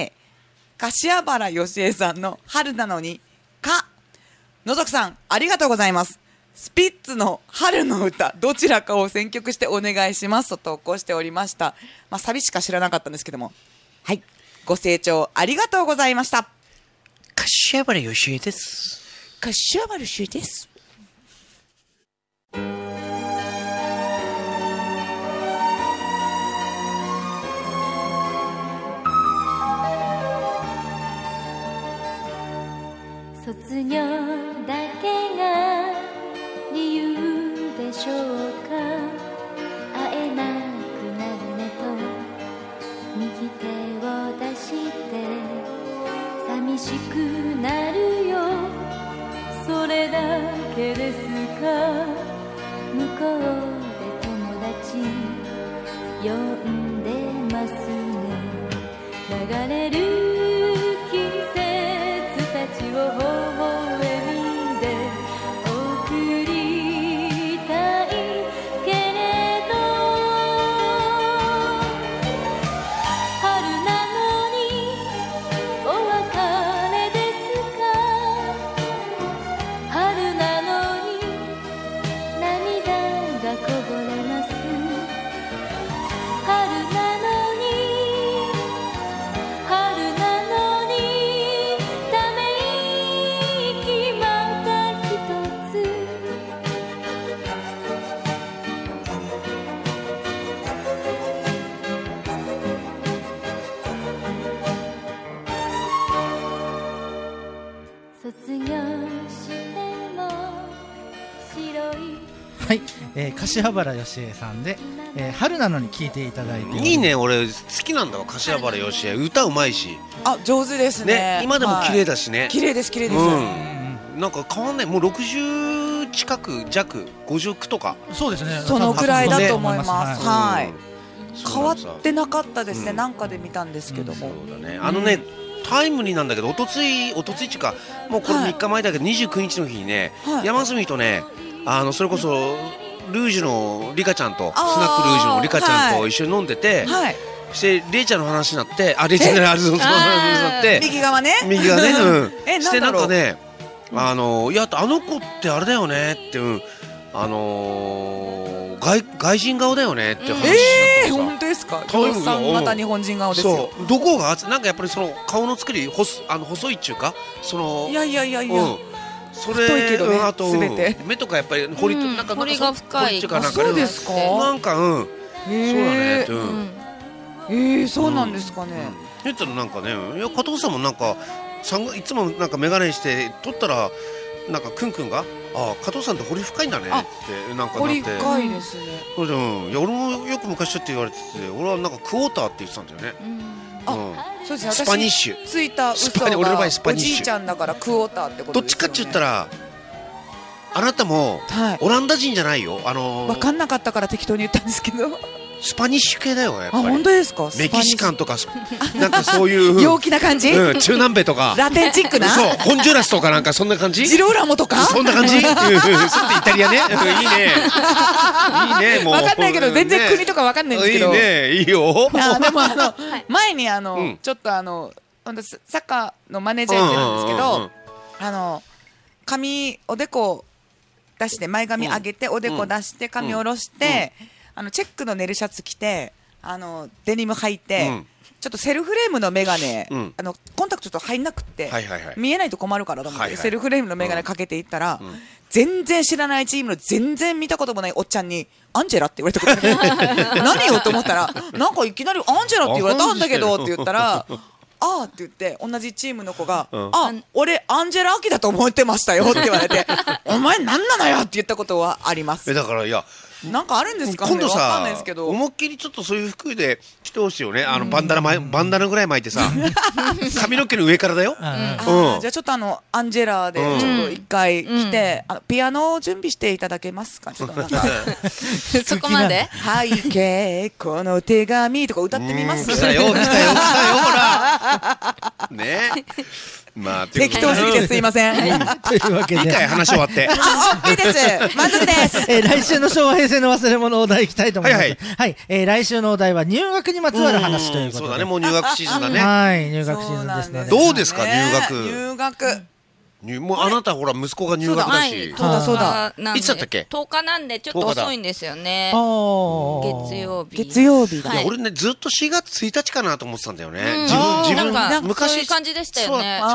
柏原芳恵さんの春なのに、か、のぞくさん、ありがとうございます。スピッツの春の歌、どちらかを選曲してお願いしますと投稿しておりました。まあ、サビしか知らなかったんですけども。はい。ご清聴ありがとうございました。 柏原芳恵です。 柏原芳恵です。 卒業だけが理由でしょうか。会えなくなるねと右手を出して寂しくなるよ、それだけですか。向こうで友達呼んでますね。流れる季節たちを微笑みで送りたいけれど、春なのにお別れですか。春なのに涙がこぼれます。春なのに春なのにため息また一つ。卒業しても白いはい、柏原芳恵さんで、春なのに聴いていただいております。 いいね、俺好きなんだわ、柏原芳恵。歌うまいし。 あ、上手ですね。 ね、今でも綺麗だしね。 綺麗です、綺麗です。 なんか変わんない。もう60近く弱、50とか。 そうですね。 そのくらいだと思います。 はいはい。変わってなかったですね。なんかで見たんですけども。 そうだね。ね、タイムリーなんだけど、おとついっていうか、もうこれ3日前だけど、29日の日にね、山住とね、それこそルージュのリカちゃんと、スナックルージュのリカちゃんと一緒に飲んでて、そしてレイちゃんの話になって、レイちゃんの話になって、 右側ね。 右側ね、してななんかね、いや、あの子ってあれだよねって、外人顔だよねって話してた。 本当ですか。お父さんまた日本人顔ですよ。 そう、どこがなんかやっぱりその顔の作り細いっちゅうか、そのいやそれ太いけどね、 あと目とかやっぱり彫りが深いっていうか、なんかそうですか。 なんかそうだねって。 そうなんですかね。 言ったらなんかね、いや加藤さんもなんかいつもなんか眼鏡して撮ったらなんかくんくんが加藤さんって彫り深いんだねってなんかなって。 彫り深いですね。 それでいや俺もよく昔って言われてて、俺はなんかクォーターって言ってたんだよね。 そうですね。 スパニッシュついた嘘が俺の場合スパニッシュ。 おじいちゃんだからクォーターってことですよね。 どっちかって言ったらあなたもオランダ人じゃないよ。 分かんなかったから適当に言ったんですけど。 スパニッシュ系だよやっぱり。 本当ですか。 メキシカンとかなんかそういう陽気な感じ。 中南米とかラテンチックな。 そう、ホンジュラスとかなんかそんな感じ。 ジローラモとかそんな感じ。それってイタリアね。いいね。いいね。もう分かんないけど全然国とか分かんないんですけど。 いいね、いいよ。 でも前にちょっとサッカーのマネージャーやってるんですけど、髪おでこ出して前髪上げておでこ出して髪下ろして、チェックのネルシャツ着てデニム履いて、ちょっとセルフレームのメガネ、コンタクトと入んなくって、見えないと困るからと思って、セルフレームのメガネかけていったら、全然知らないチームの全然見たこともないおっちゃんにアンジェラって言われたことが何よと思ったら、なんかいきなりアンジェラって言われたんだけどって言ったら、あーって言って、同じチームの子が、俺アンジェラ・アキだと思ってましたよって言われて、お前何なのよって言ったことはあります。 だからいやなんかあるんですかね。 今度わかんないさですけど。 思いっきりちょっとそういう服で着てほしいよね。バンダナぐらい巻いてさ髪の毛の上からだよ。 じゃあちょっとアンジェラーでちょっと一回来て、ピアノを準備していただけますか。ちょっとなんかそこまで背景この手紙とか歌ってみます。 来たよほらね。まあ適当すぎてすいません。 というわけでいいかい話終わって。 いいです。満足です。 来週の昭和平成の忘れ物お題いきたいと思います。はい、来週のお題は入学にまつわる話ということで。 そうだね、もう入学シーズンだね。 はい、入学シーズンですので。 どうですか、 入学。 もうあなたほら息子が入学だし。 そうだ。 いつだったっけ ？10日なんでちょっと遅いんですよね。 月曜日だ。 俺ねずっと4月1日かなと思ってたんだよね。 自分昔そういう感じでしたよね。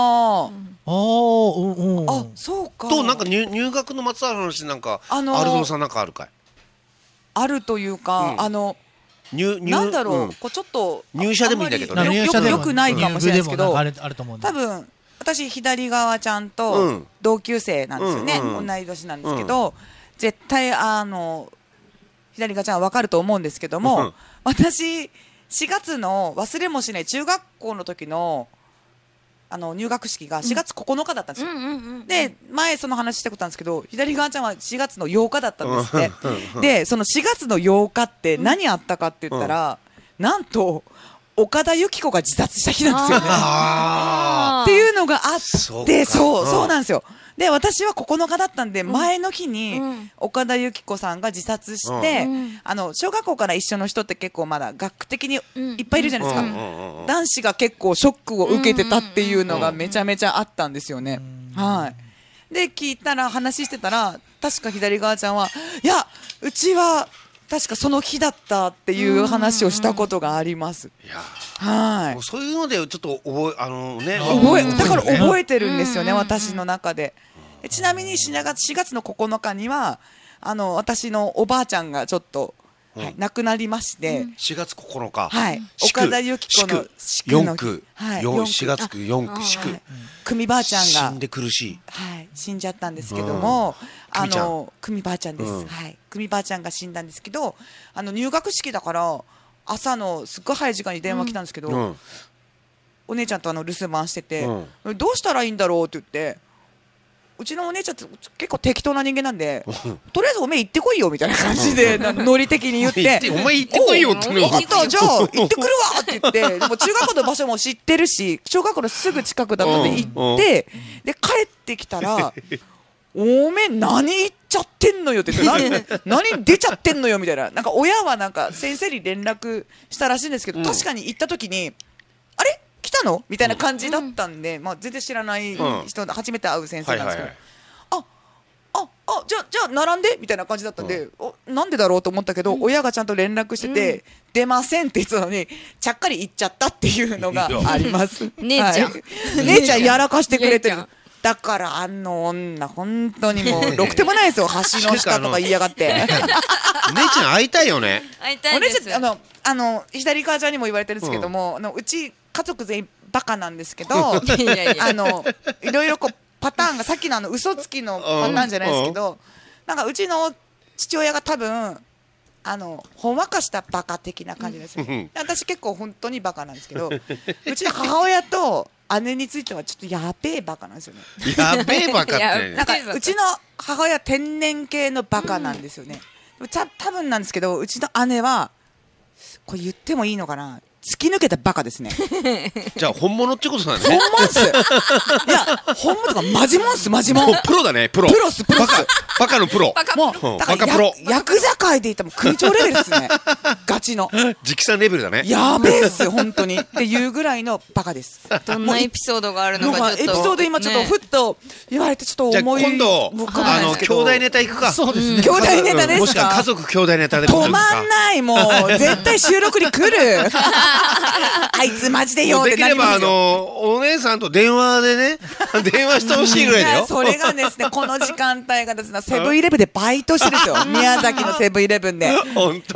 そうか。 となんか入学のまつわる話なんかアルゾンさんなんかあるかい？ あるというかなんだろう、ちょっと入社でもいいんだけどね。 よくないかもしれないですけど、 多分私左側ちゃんと同級生なんですよね。同い年なんですけど、絶対左側ちゃんは分かると思うんですけども、私4月の忘れもしない中学校の時の入学式が4月9日だったんですよ。で前その話したことなんですけど、左側ちゃんは4月の8日だったんですって。でその4月の8日って何あったかって言ったら、なんと岡田由紀子が自殺した日なんですよね。っていうのがあって、そうなんですよ。で私は9日だったんで、前の日に岡田由紀子さんが自殺して、小学校から一緒の人って結構まだ学区的にいっぱいいるじゃないですか。男子が結構ショックを受けてたっていうのがめちゃめちゃあったんですよね。で聞いたら、話してたら、確か左側ちゃんは、いやうちは確かその日だったっていう話をしたことがあります。はい。 そういうのでちょっとだから覚えてるんですよね、私の中で。ちなみに4月の9日には私のおばあちゃんがちょっと亡くなりまして、 4月9日、 岡田由紀子の 4区、4月4区祝久美ばあちゃんが死んで苦しい、 死んじゃったんですけども、久美ばあちゃんです。久美ばあちゃんが死んだんですけど、入学式だから朝のすっごい早い時間に電話来たんですけど、お姉ちゃんと留守番してて、どうしたらいいんだろうって言って、うちのお姉ちゃんって結構適当な人間なんで、とりあえずおめえ行ってこいよみたいな感じでノリ的に言って、 お前行ってこいよって分かったじゃあ行ってくるわって言って、でも中学校の場所も知ってるし、小学校のすぐ近くだったんで行って、で帰ってきたら、おめえ何言っちゃってんのよって言って、何出ちゃってんのよみたいな、なんか親はなんか先生に連絡したらしいんですけど、確かに行った時に、あれ来たのみたいな感じだったんで、全然知らない人、初めて会う先生なんですけど、じゃあ並んでみたいな感じだったんで、なんでだろうと思ったけど、親がちゃんと連絡してて、出ませんって言ってたのに、ちゃっかり行っちゃったっていうのがあります。 姉ちゃんやらかしてくれてる。だから女本当にもうろくでもないですよ。橋の下とか言いやがって。 姉ちゃん会いたいよね。 会いたいです。 お姉ちゃん左川ちゃんにも言われてるんですけども、うち家族全員バカなんですけど、いろいろパターンがさっきの嘘つきのパターンじゃないですけど、なんかうちの父親が多分ほんわかしたバカ的な感じですよ。私結構本当にバカなんですけど、うちの母親と姉についてはちょっとやべえバカなんですよね。 やべえバカって。 なんかうちの母親は天然系のバカなんですよね。多分なんですけど、うちの姉はこれ言ってもいいのかな、突き抜けたバカですね。 じゃあ本物ってことなんですね。 本物っす。いや本物とかマジモンっす、マジモン。 プロだね、プロ。バカのプロ。 もうだからヤクザ界で言ったら組長レベルですね。ガチの。 直参レベルだね。 やべえっす本当にっていうぐらいのバカです。 どんなエピソードがあるのかちょっと。 エピソード今ちょっとふっと言われてちょっと思い。 じゃあ今度兄弟ネタ行くか。 そうですね。 兄弟ネタですか。 もしくは家族兄弟ネタで。 止まんない、もう絶対収録に来る。あいつマジでよってなりますよ。 できればお姉さんと電話でね、電話してほしいぐらいだよ。 それがですね、この時間帯がですね、セブンイレブンでバイトしてるんですよ。宮崎のセブンイレブンで。 本当。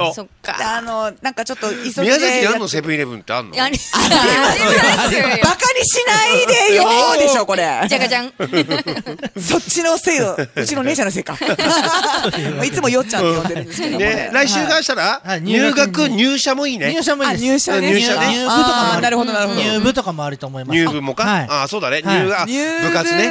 か。 なんかちょっと急ぎで。 宮崎にあんのセブンイレブンってあんの？ ありますよ。 バカにしないでよーでしょ、これ。 じゃがじゃん。 そっちのせいよ。うちの姉ちゃんのせいか。いつもよっちゃんって呼んでるんですけどね、来週からしたら、入学、入社もいいね。 入社もいいです。 入社ね。 入社ね。 入部とかもある。 なるほど、なるほど。 入部とかもあると思います。 入部もかあ、そうだね。部活ね。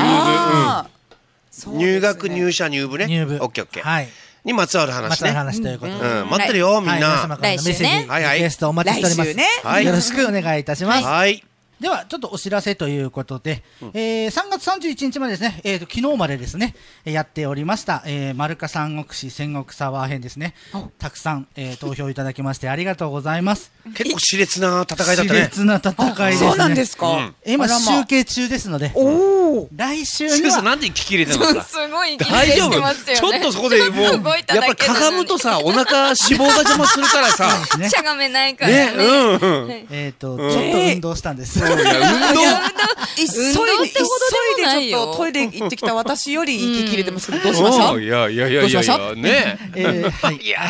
入学、入社、入部ね。 入部。 オッケーオッケー。 はい。 にまつわる話ね。 まつわる話ということで。 待ってるよ、みんな。 皆様からのメッセージ、リクエストお待ちしております。 来週ね。 はいよろしくお願いいたします。 はい。 では、ちょっとお知らせということで、3月31日までですね、昨日までですね、やっておりました、丸か三国志戦国サワー編ですね。たくさん、投票いただきましてありがとうございます。 結構熾烈な戦いだったね。 熾烈な戦いですね。 そうなんですか。 今、集計中ですので、来週には。 なんで聞き入れてるのか。 すごい息切れしてますよね。 ちょっとそこでもう、やっぱりかがむとさ、お腹脂肪が邪魔するからさ。 しゃがめないからね。 ちょっと運動したんです。 運動急いでちょっとトイレ行ってきた私より息切れてますけど、どうしました？ いやね。いや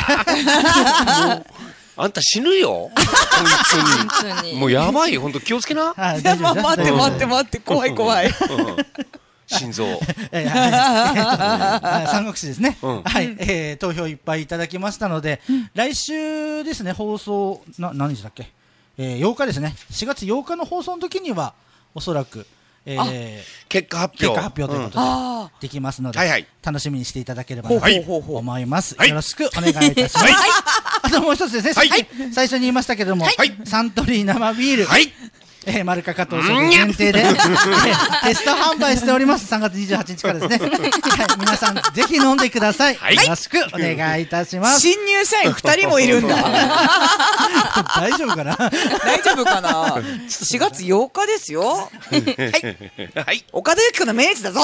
あんた死ぬよ。本当に。もうやばい、本当気をつけな。 待って怖い。 心臓。 三国志ですね。はい、投票いっぱいいただきましたので、来週ですね、放送何日だっけ？8日ですね。4月8日の放送の時にはおそらく結果発表ということでできますので、楽しみにしていただければと思います。よろしくお願いいたします。あともう一つですね、最初に言いましたけれども、サントリー生ビール、マルカ加藤賞限定でテスト販売しております。3月28日からですね。皆さんぜひ飲んでください。よろしくお願いいたします。 新入社員2人もいるんだ。 大丈夫かな ？4月8日ですよ。岡田由紀子の命日だぞ。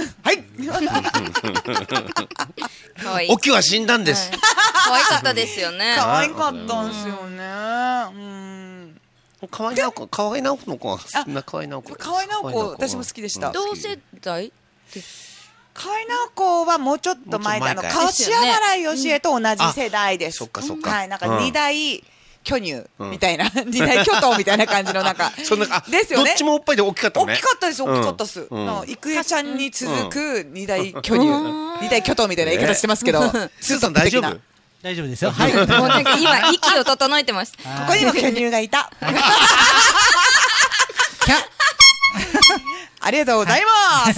はい。 おきは死んだんです。 可愛かったですよね。 可愛かったんですよね。 河合直子の子は河合直子。 河合直子私も好きでした。 同世代？ 河合直子はもうちょっと前で柏原芳恵と同じ世代です。 そっかそっか。 はい、なんか二大巨乳みたいな、二大巨頭みたいな感じのなんかですよね。 どっちもおっぱいで大きかったね。 大きかったです。大きかったです。郁恵ちゃんに続く二大巨乳、二大巨頭みたいな言い方してますけど、 スーさん大丈夫？ 大丈夫ですよ。はい。 もうなんか今息を整えてました。 ここにも巨乳がいた。ありがとうございます。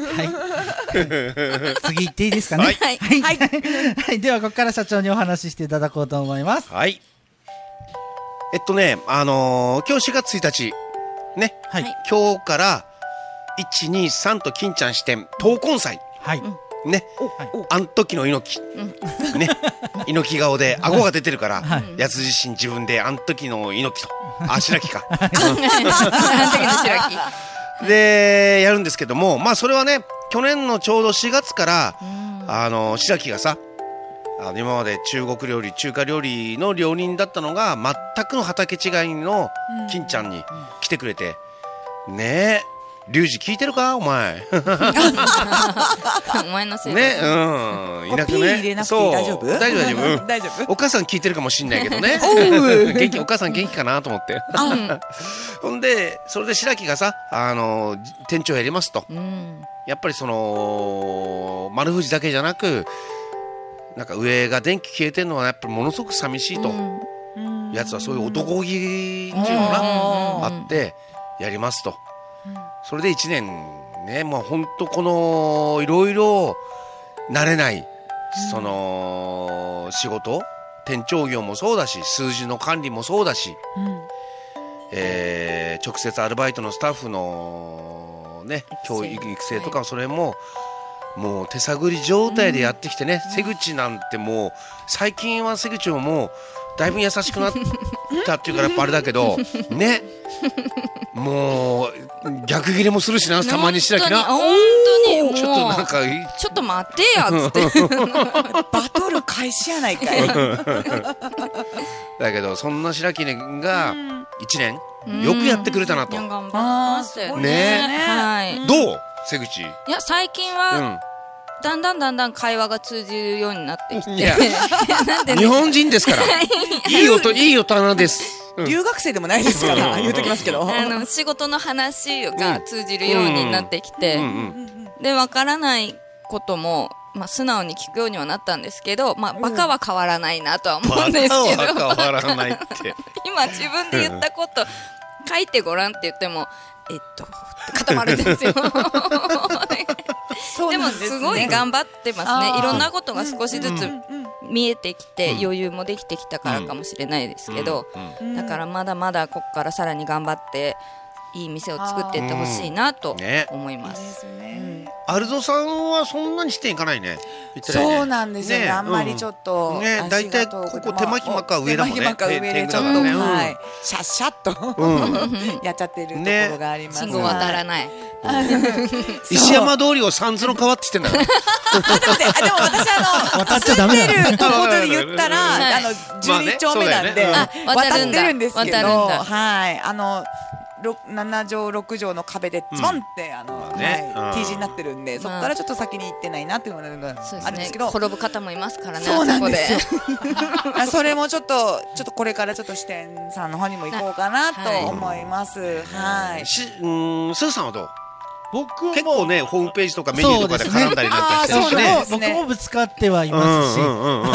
次行っていいですかね。はい。ではここから社長にお話ししていただこうと思います。 はい。今日4月1日ね。今日から1、2、3と金ちゃん支店闘魂祭。ね、あん時の猪木、ね、猪木顔で顎が出てるから、やつ自身自分であん時の猪木と、白木か。あん時の白木。 で、やるんですけども、まあそれはね、去年のちょうど4月から、白木がさ、今まで中華料理の料理人だったのが、全くの畑違いの金ちゃんに来てくれて、ねえ。リュウジ聞いてるかお前。 お前のせいね、いなくね。 入れなくて大丈夫？ 大丈夫。お母さん聞いてるかもしんないけどね。お母さん元気かなと思って。ほんで、それで白木がさ、店長やりますと。やっぱり丸藤だけじゃなく、なんか上が電気消えてるのはやっぱりものすごく寂しいと。やつはそういう男気っていうのがあって、やりますと。それで1年ね、もうほんとこのいろいろ慣れない仕事、店長業もそうだし、数字の管理もそうだし、直接アルバイトのスタッフのね教育育成とかそれももう手探り状態でやってきてね、瀬口なんてもう最近は瀬口ももうだいぶ優しくなったっていうからやっぱあれだけどね、もう逆ギレもするしな、たまに白木な。 本当にちょっとなんかちょっと待ってやっつってバトル開始やないかい。 だけどそんな白木が1年よくやってくれたなと。 頑張りましたよね。 はい。 どう瀬口？ いや最近はだんだん会話が通じるようになってきていや日本人ですからいい大人です。 留学生でもないですから言うときますけど、 仕事の話が通じるようになってきて、でわからないことも、素直に聞くようにはなったんですけど、バカは変わらないなとは思うんですけど、 バカは変わらないって今自分で言ったこと書いてごらんって言っても固まるんですよでもすごい頑張ってますね。いろんなことが少しずつ見えてきて、余裕もできてきたからかもしれないですけど、だからまだまだここからさらに頑張っていい店を作っていってほしいなと思います。 アルドさんはそんなにしていかないね。 そうなんですよね。あんまりちょっとだいたいここ手間暇か上だもんね。 手間暇か上でちょっとシャッシャッとやっちゃってるところがあります。 信号渡らない。 石山通りを三途の川って言ってんだから。 でも私渡っちゃダメ住んでるところで言ったら12丁目なんで渡ってるんですけど、はい7畳6畳の壁でズボンって T 字になってるんで、そこからちょっと先に行ってないなっていうのがあるんですけど、 転ぶ方もいますからね。 そうなんですよそれもちょっとこれからちょっと支店さんの方にも行こうかなと思います。はい。 スーさんはどう？ 僕も結構ねホームページとかメニューとかで絡んだりなんかしてるしね。 僕もぶつかってはいますし、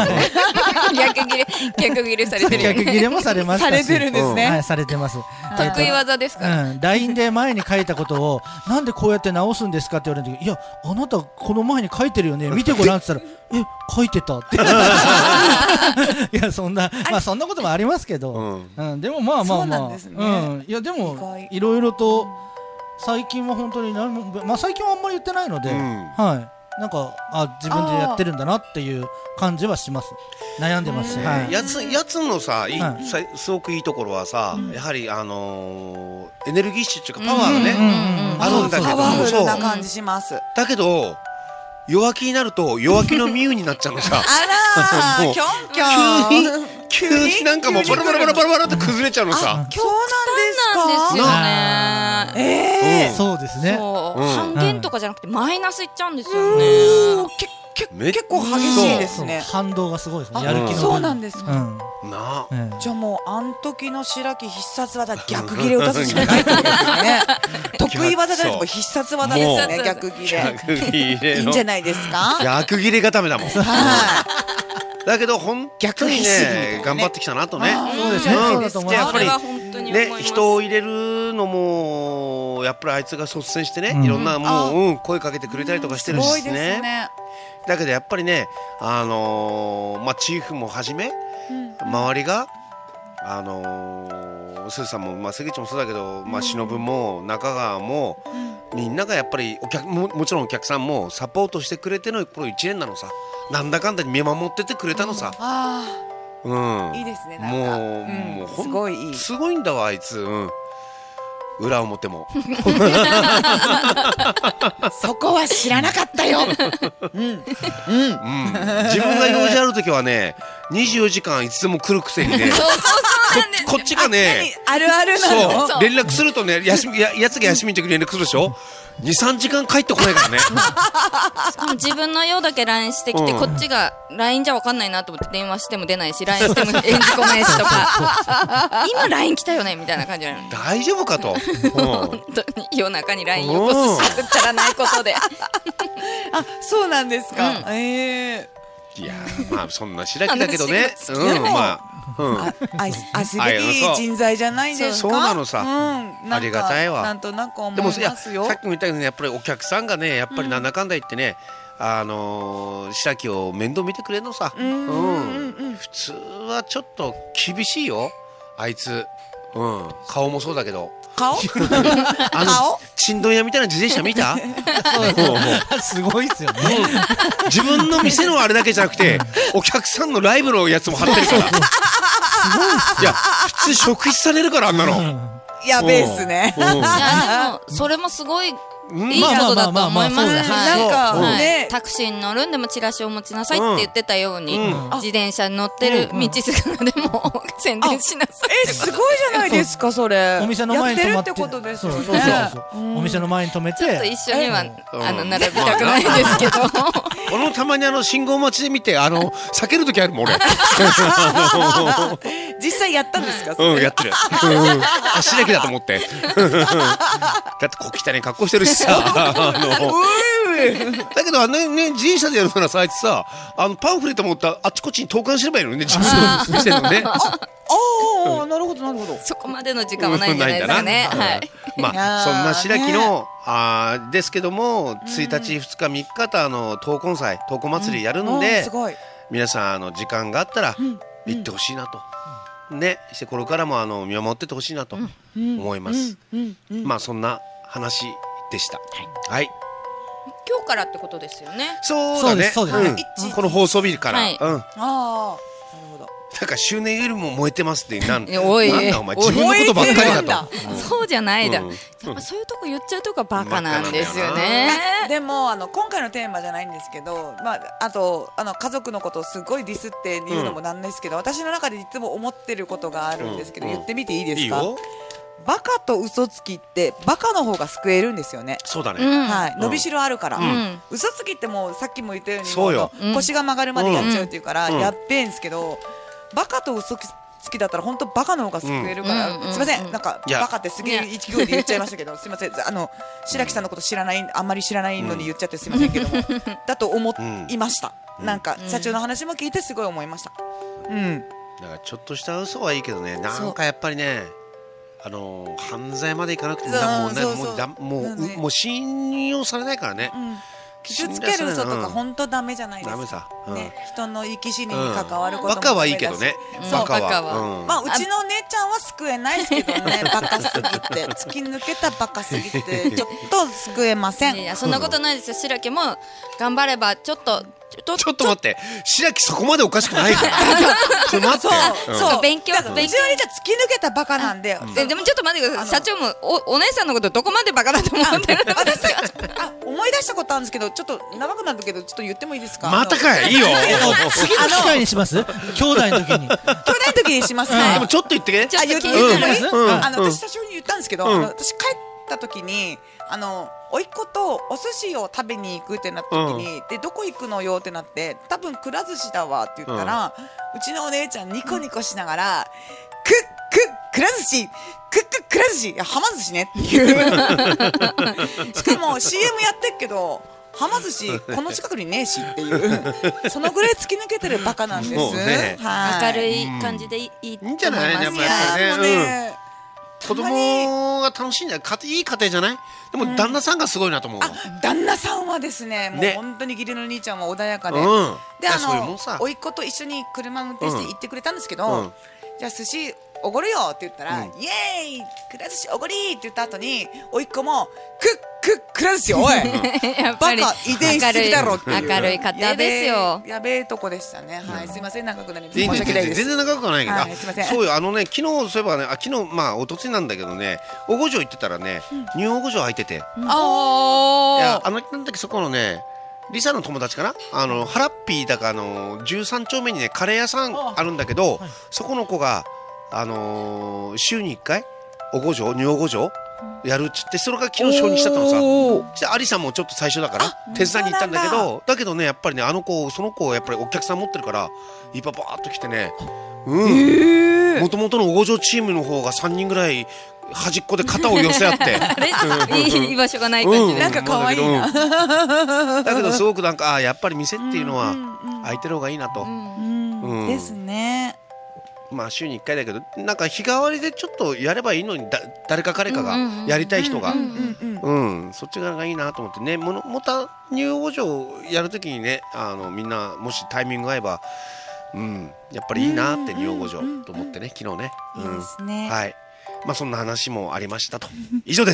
逆ギレされてる。 逆ギレもされましたし、 されてるんですね。 はい、されてます。 得意技ですから。 LINE で前に書いたことをなんでこうやって直すんですかって言われる時、いやあなたこの前に書いてるよね、見てごらんって言ったら書いてたっていやそんなそんなこともありますけど、でもいやでもいろいろと最近は本当に最近はあんまり言ってないので、なんか自分でやってるんだなっていう感じはします。悩んでますし、 やつのさすごくいいところはさ、やはりエネルギッシュっていうかパワーがねあるんだけど、 パワフルな感じします。 だけど弱気になると弱気のミュウになっちゃうのさあらキョンキョン急になんかもうバラバラって崩れちゃうのさ。 そうなんですよね。 そうですね。 半減とかじゃなくてマイナスいっちゃうんですよね。 結構激しいですね。 反動がすごいですね。やる気の。 そうなんですか。 じゃあもうあん時の白木必殺技逆ギレを出すしかないってことですね。得意技じゃなくて必殺技ですよね。逆ギレ。いいんじゃないですか。 逆ギレがダメだもん。だけど本当にね頑張ってきたなとね。 そうですね。 やっぱりね人を入れるのもやっぱりあいつが率先してねいろんなもう声かけてくれたりとかしてるしね。だけどやっぱりねチーフもはじめ周りがスーさんも関口もそうだけど忍も中川もみんながやっぱりもちろんお客さんもサポートしてくれてのこの1年なのさ。なんだかんだに見守っててくれたのさ。 いいですね。 もうすごいいい。 すごいんだわあいつ。裏表も。 そこは知らなかったよ。自分が用事あるときはね、24時間いつでも来るくせにね。こっちがね、 あるあるなの。 そう連絡するとね、やつが休みの時に連絡するでしょ。2、3時間帰ってこないからね。 しかも自分の用だけ LINE してきて、こっちが LINE じゃ分かんないなと思って電話しても出ないし LINE しても返事来ないしとか今 LINE 来たよねみたいな感じなの。 大丈夫かと。 本当に夜中に LINE よこすしくったらないことで。 そうなんですか。 いやそんな白木だけどね。 愛すべき人材じゃないですか。 そうなのさ。ありがたいわ。 なんとなく思いますよ。 さっきも言ったけどね、やっぱりお客さんがね、やっぱりなんだかんだ言ってね、白木を面倒見てくれるのさ。普通はちょっと厳しいよ、あいつ。顔もそうだけど。 顔？ ちんどん屋みたいな自転車見た？ すごいですよね。 自分の店のあれだけじゃなくて、お客さんのライブのやつも貼ってるから。すごいっす。いや、普通職質されるからあんなの。 やべえっすね。 いやでもそれもすごいいいことだと思います。 なんかね、 タクシーに乗るんでもチラシを持ちなさいって言ってたように、自転車に乗ってる道すがらでも宣伝しなさい。 すごいじゃないですかそれ。 お店の前に止まってやってるってことですよね。 お店の前に止めて、 ちょっと一緒には並びたくないんですけど、 俺もたまに信号待ちで見て避ける時あるもん俺。 実際やったんですか？ やってる。足だけだと思って。だって小汚い格好してるしさ。だけどね自転車でやるならさ、あいつさパンフレット持ったあっちこっちに投函すればいいのにね、自分で見せるのね。 ああ、なるほどなるほど。 そこまでの時間はないんじゃないですかね。はい。 まあそんな白木のですけども、1日2日3日と闘魂祭闘魂祭りやるんで、皆さん時間があったら行ってほしいなと。ね、してこれからも見守っててほしいなと思います。まあそんな話でした。はい。 今日からってことですよね。 そうだね。この放送日から。 はい。 ああ、なるほど。 だから周年よりも燃えてますってなんだおいお前自分のことばっかりだと。 そうじゃないだ。やっぱそういうとこ言っちゃうとこバカなんですよね。 でも今回のテーマじゃないんですけど、まああと家族のことをすごいディスって言うのもなんですけど、私の中でいつも思ってることがあるんですけど、言ってみていいですか？バカと嘘つきってバカの方が救えるんですよね。 そうだね。 はい、伸びしろあるから。嘘つきってもうさっきも言ったように腰が曲がるまでやっちゃうっていうからやっべえんですけど、バカと嘘つきだったら本当バカの方が救えるから、すいません、なんかバカってすげえ勢いで言っちゃいましたけど、すいません、白木さんのことあんまり知らないのに言っちゃってすいませんけども、だと思いました。なんか社長の話も聞いてすごい思いました。 だからちょっとした嘘はいいけどね、なんかやっぱりね犯罪までいかなくてもう信用されないからね。 傷つける嘘とか本当ダメじゃないですか。ダメさ。ね、人の生き死にに関わることも。 バカはいいけどね。バカは。まあうちの姉ちゃんは救えないですけどね。バカすぎて突き抜けたバカすぎてちょっと救えません。 いやそんなことないですよ。白木も頑張ればちょっと待って、白木そこまでおかしくないから。ちょっと待って。 そう、 勉強。 うちの兄ちゃん突き抜けたバカなんで。 でもちょっと待ってください。社長もお姉さんのことどこまでバカだと思ってる？ 思い出したことあるんですけど、ちょっと長くなるけどちょっと言ってもいいですか？ またかいいよ。 次の機会にします？兄弟の時に。 兄弟の時にします。 でもちょっと言ってけ。 言ってもいい？私社長に言ったんですけど、私帰った時に甥っ子とお寿司を食べに行くってなった時に、でどこ行くのよってなって、多分くら寿司だわって言ったら、うちのお姉ちゃんニコニコしながらくら寿司くら寿司はま寿司ねっていうしかも CM やってっけどはま寿司この近くにねえしっていうそのぐらい突き抜けてるバカなんです。 明るい感じでいいと思います。 いいんじゃない？やっぱりね。子供が楽しいんだよ。いい家庭じゃない？でも旦那さんがすごいなと思う。 旦那さんはですね、もう本当に義理の兄ちゃんは穏やかで、で甥っ子と一緒に車運転して行ってくれたんですけど、じゃあ寿司おごるよって言ったら、イエーイくら寿司おごりって言った後に甥っ子もくら寿司おいバカ遺伝しすぎだろっていう明るい家庭ですよ。 やべえとこでしたね。はい、すいません長くなりました。申し訳ないです。 全然長くはないけど、 すいません。 そうよ昨日そういえばね、昨日おとついなんだけどね、大御所行ってたらね、ニュー大御所空いてて、いやなんだっけそこのね。リサの友達かな、ハラッピーだか13丁目にねカレー屋さんあるんだけど、そこの子が週に1回ニュー大御所やるっつって、それが昨日承認しちゃったのさ。アリさんもちょっと最初だから手伝いに行ったんだけど、だけどねやっぱりねその子やっぱりお客さん持ってるからいっぱいバーっと来てね、もともとの大御所チームの方が3人ぐらい端っこで肩を寄せ合っていい居場所がない感じで、 なんか可愛いな。 だけどすごくなんかやっぱり店っていうのは空いてる方がいいなと。 ですね。 まあ週に1回だけど、なんか日替わりでちょっとやればいいのに、誰かがやりたい人がそっち側がいいなと思ってね。またニュー大所やるときにね、みんなもしタイミングが合えばやっぱりいいなってニュー大所と思ってね、昨日ね。 いいですね。 はい、まあそんな話もありましたと。以上です。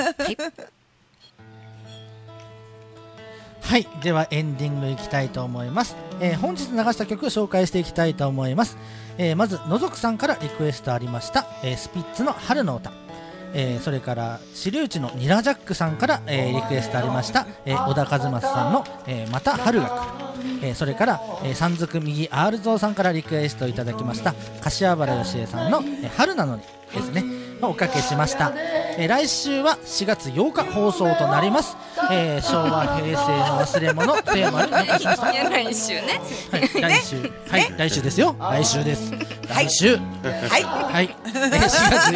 はい、ではエンディングいきたいと思います。本日流した曲を紹介していきたいと思います。まずのぞくさんからリクエストありました、スピッツの春の歌。 それから私有地のニラジャックさんから、リクエストありました、小田和正さんの、また春が来る、それから、山賊右 R ゾウさんからリクエストいただきました柏原芳恵さんの、春なのにですねおかけしました。来週は4月8日放送となります。昭和平成の忘れ物テーマに残しました。 いや来週ね。 はい、来週、はい、来週ですよ。来週です。来週、はい、4月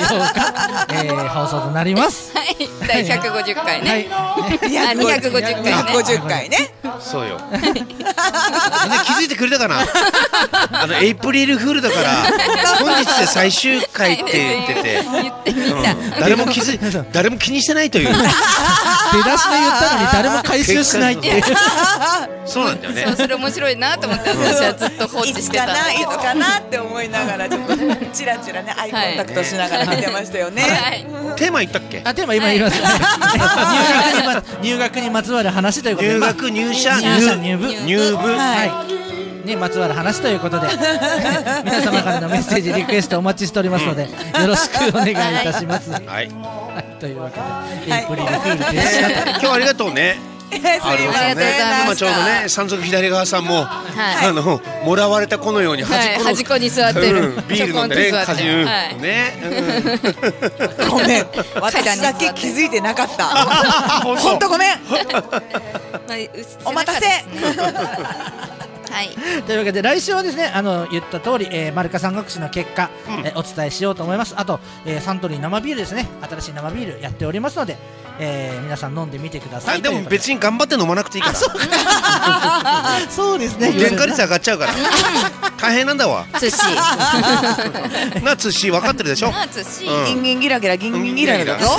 8日、放送となります。 はい、第150回ね。 はい、 250回ね。 150回ね。 そうよ。みんな気づいてくれたかな。エイプリルフールだから本日で最終回って言ってて、誰も気にしてないという。出だしで言ったのに誰も回収しないっていう。 そうなんだよね。 それ面白いなと思って私はずっと放置してたんだけど。 いつかなって思いながらちょっとチラチラねアイコンタクトしながら見てましたよね。 テーマ言ったっけ？ テーマ今言います。入学にまつわる話ということで。 入学入社入部ね、まつわる話ということで皆様からのメッセージリクエストお待ちしておりますのでよろしくお願いいたします。はい、というわけでエイプリルフールでした。 今日はありがとうね。今ちょうどね山賊左側さんももらわれた子のように端っこに座ってるビール飲んでね果汁ね。 ごめん私だけ気づいてなかった。本当ごめん。お待たせ。 はい、 というわけで来週はですね言った通り、マルカ三国志の結果、お伝えしようと思います。あと、サントリー生ビールですね、新しい生ビールやっておりますので、皆さん飲んでみてください。 でも別に頑張って飲まなくていいから。 そうですね、 原価率上がっちゃうから大変なんだわ。 寿司な寿司分かってるでしょ。 寿司ギンギンギラギラギンギンギラギラだぞ。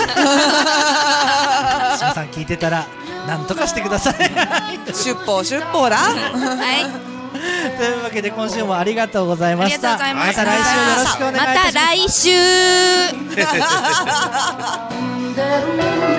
島さん聞いてたらなんとかしてください。 出歩だ。 はい。 というわけで今週もありがとうございました。また来週よろしくお願いいたします。 また来週。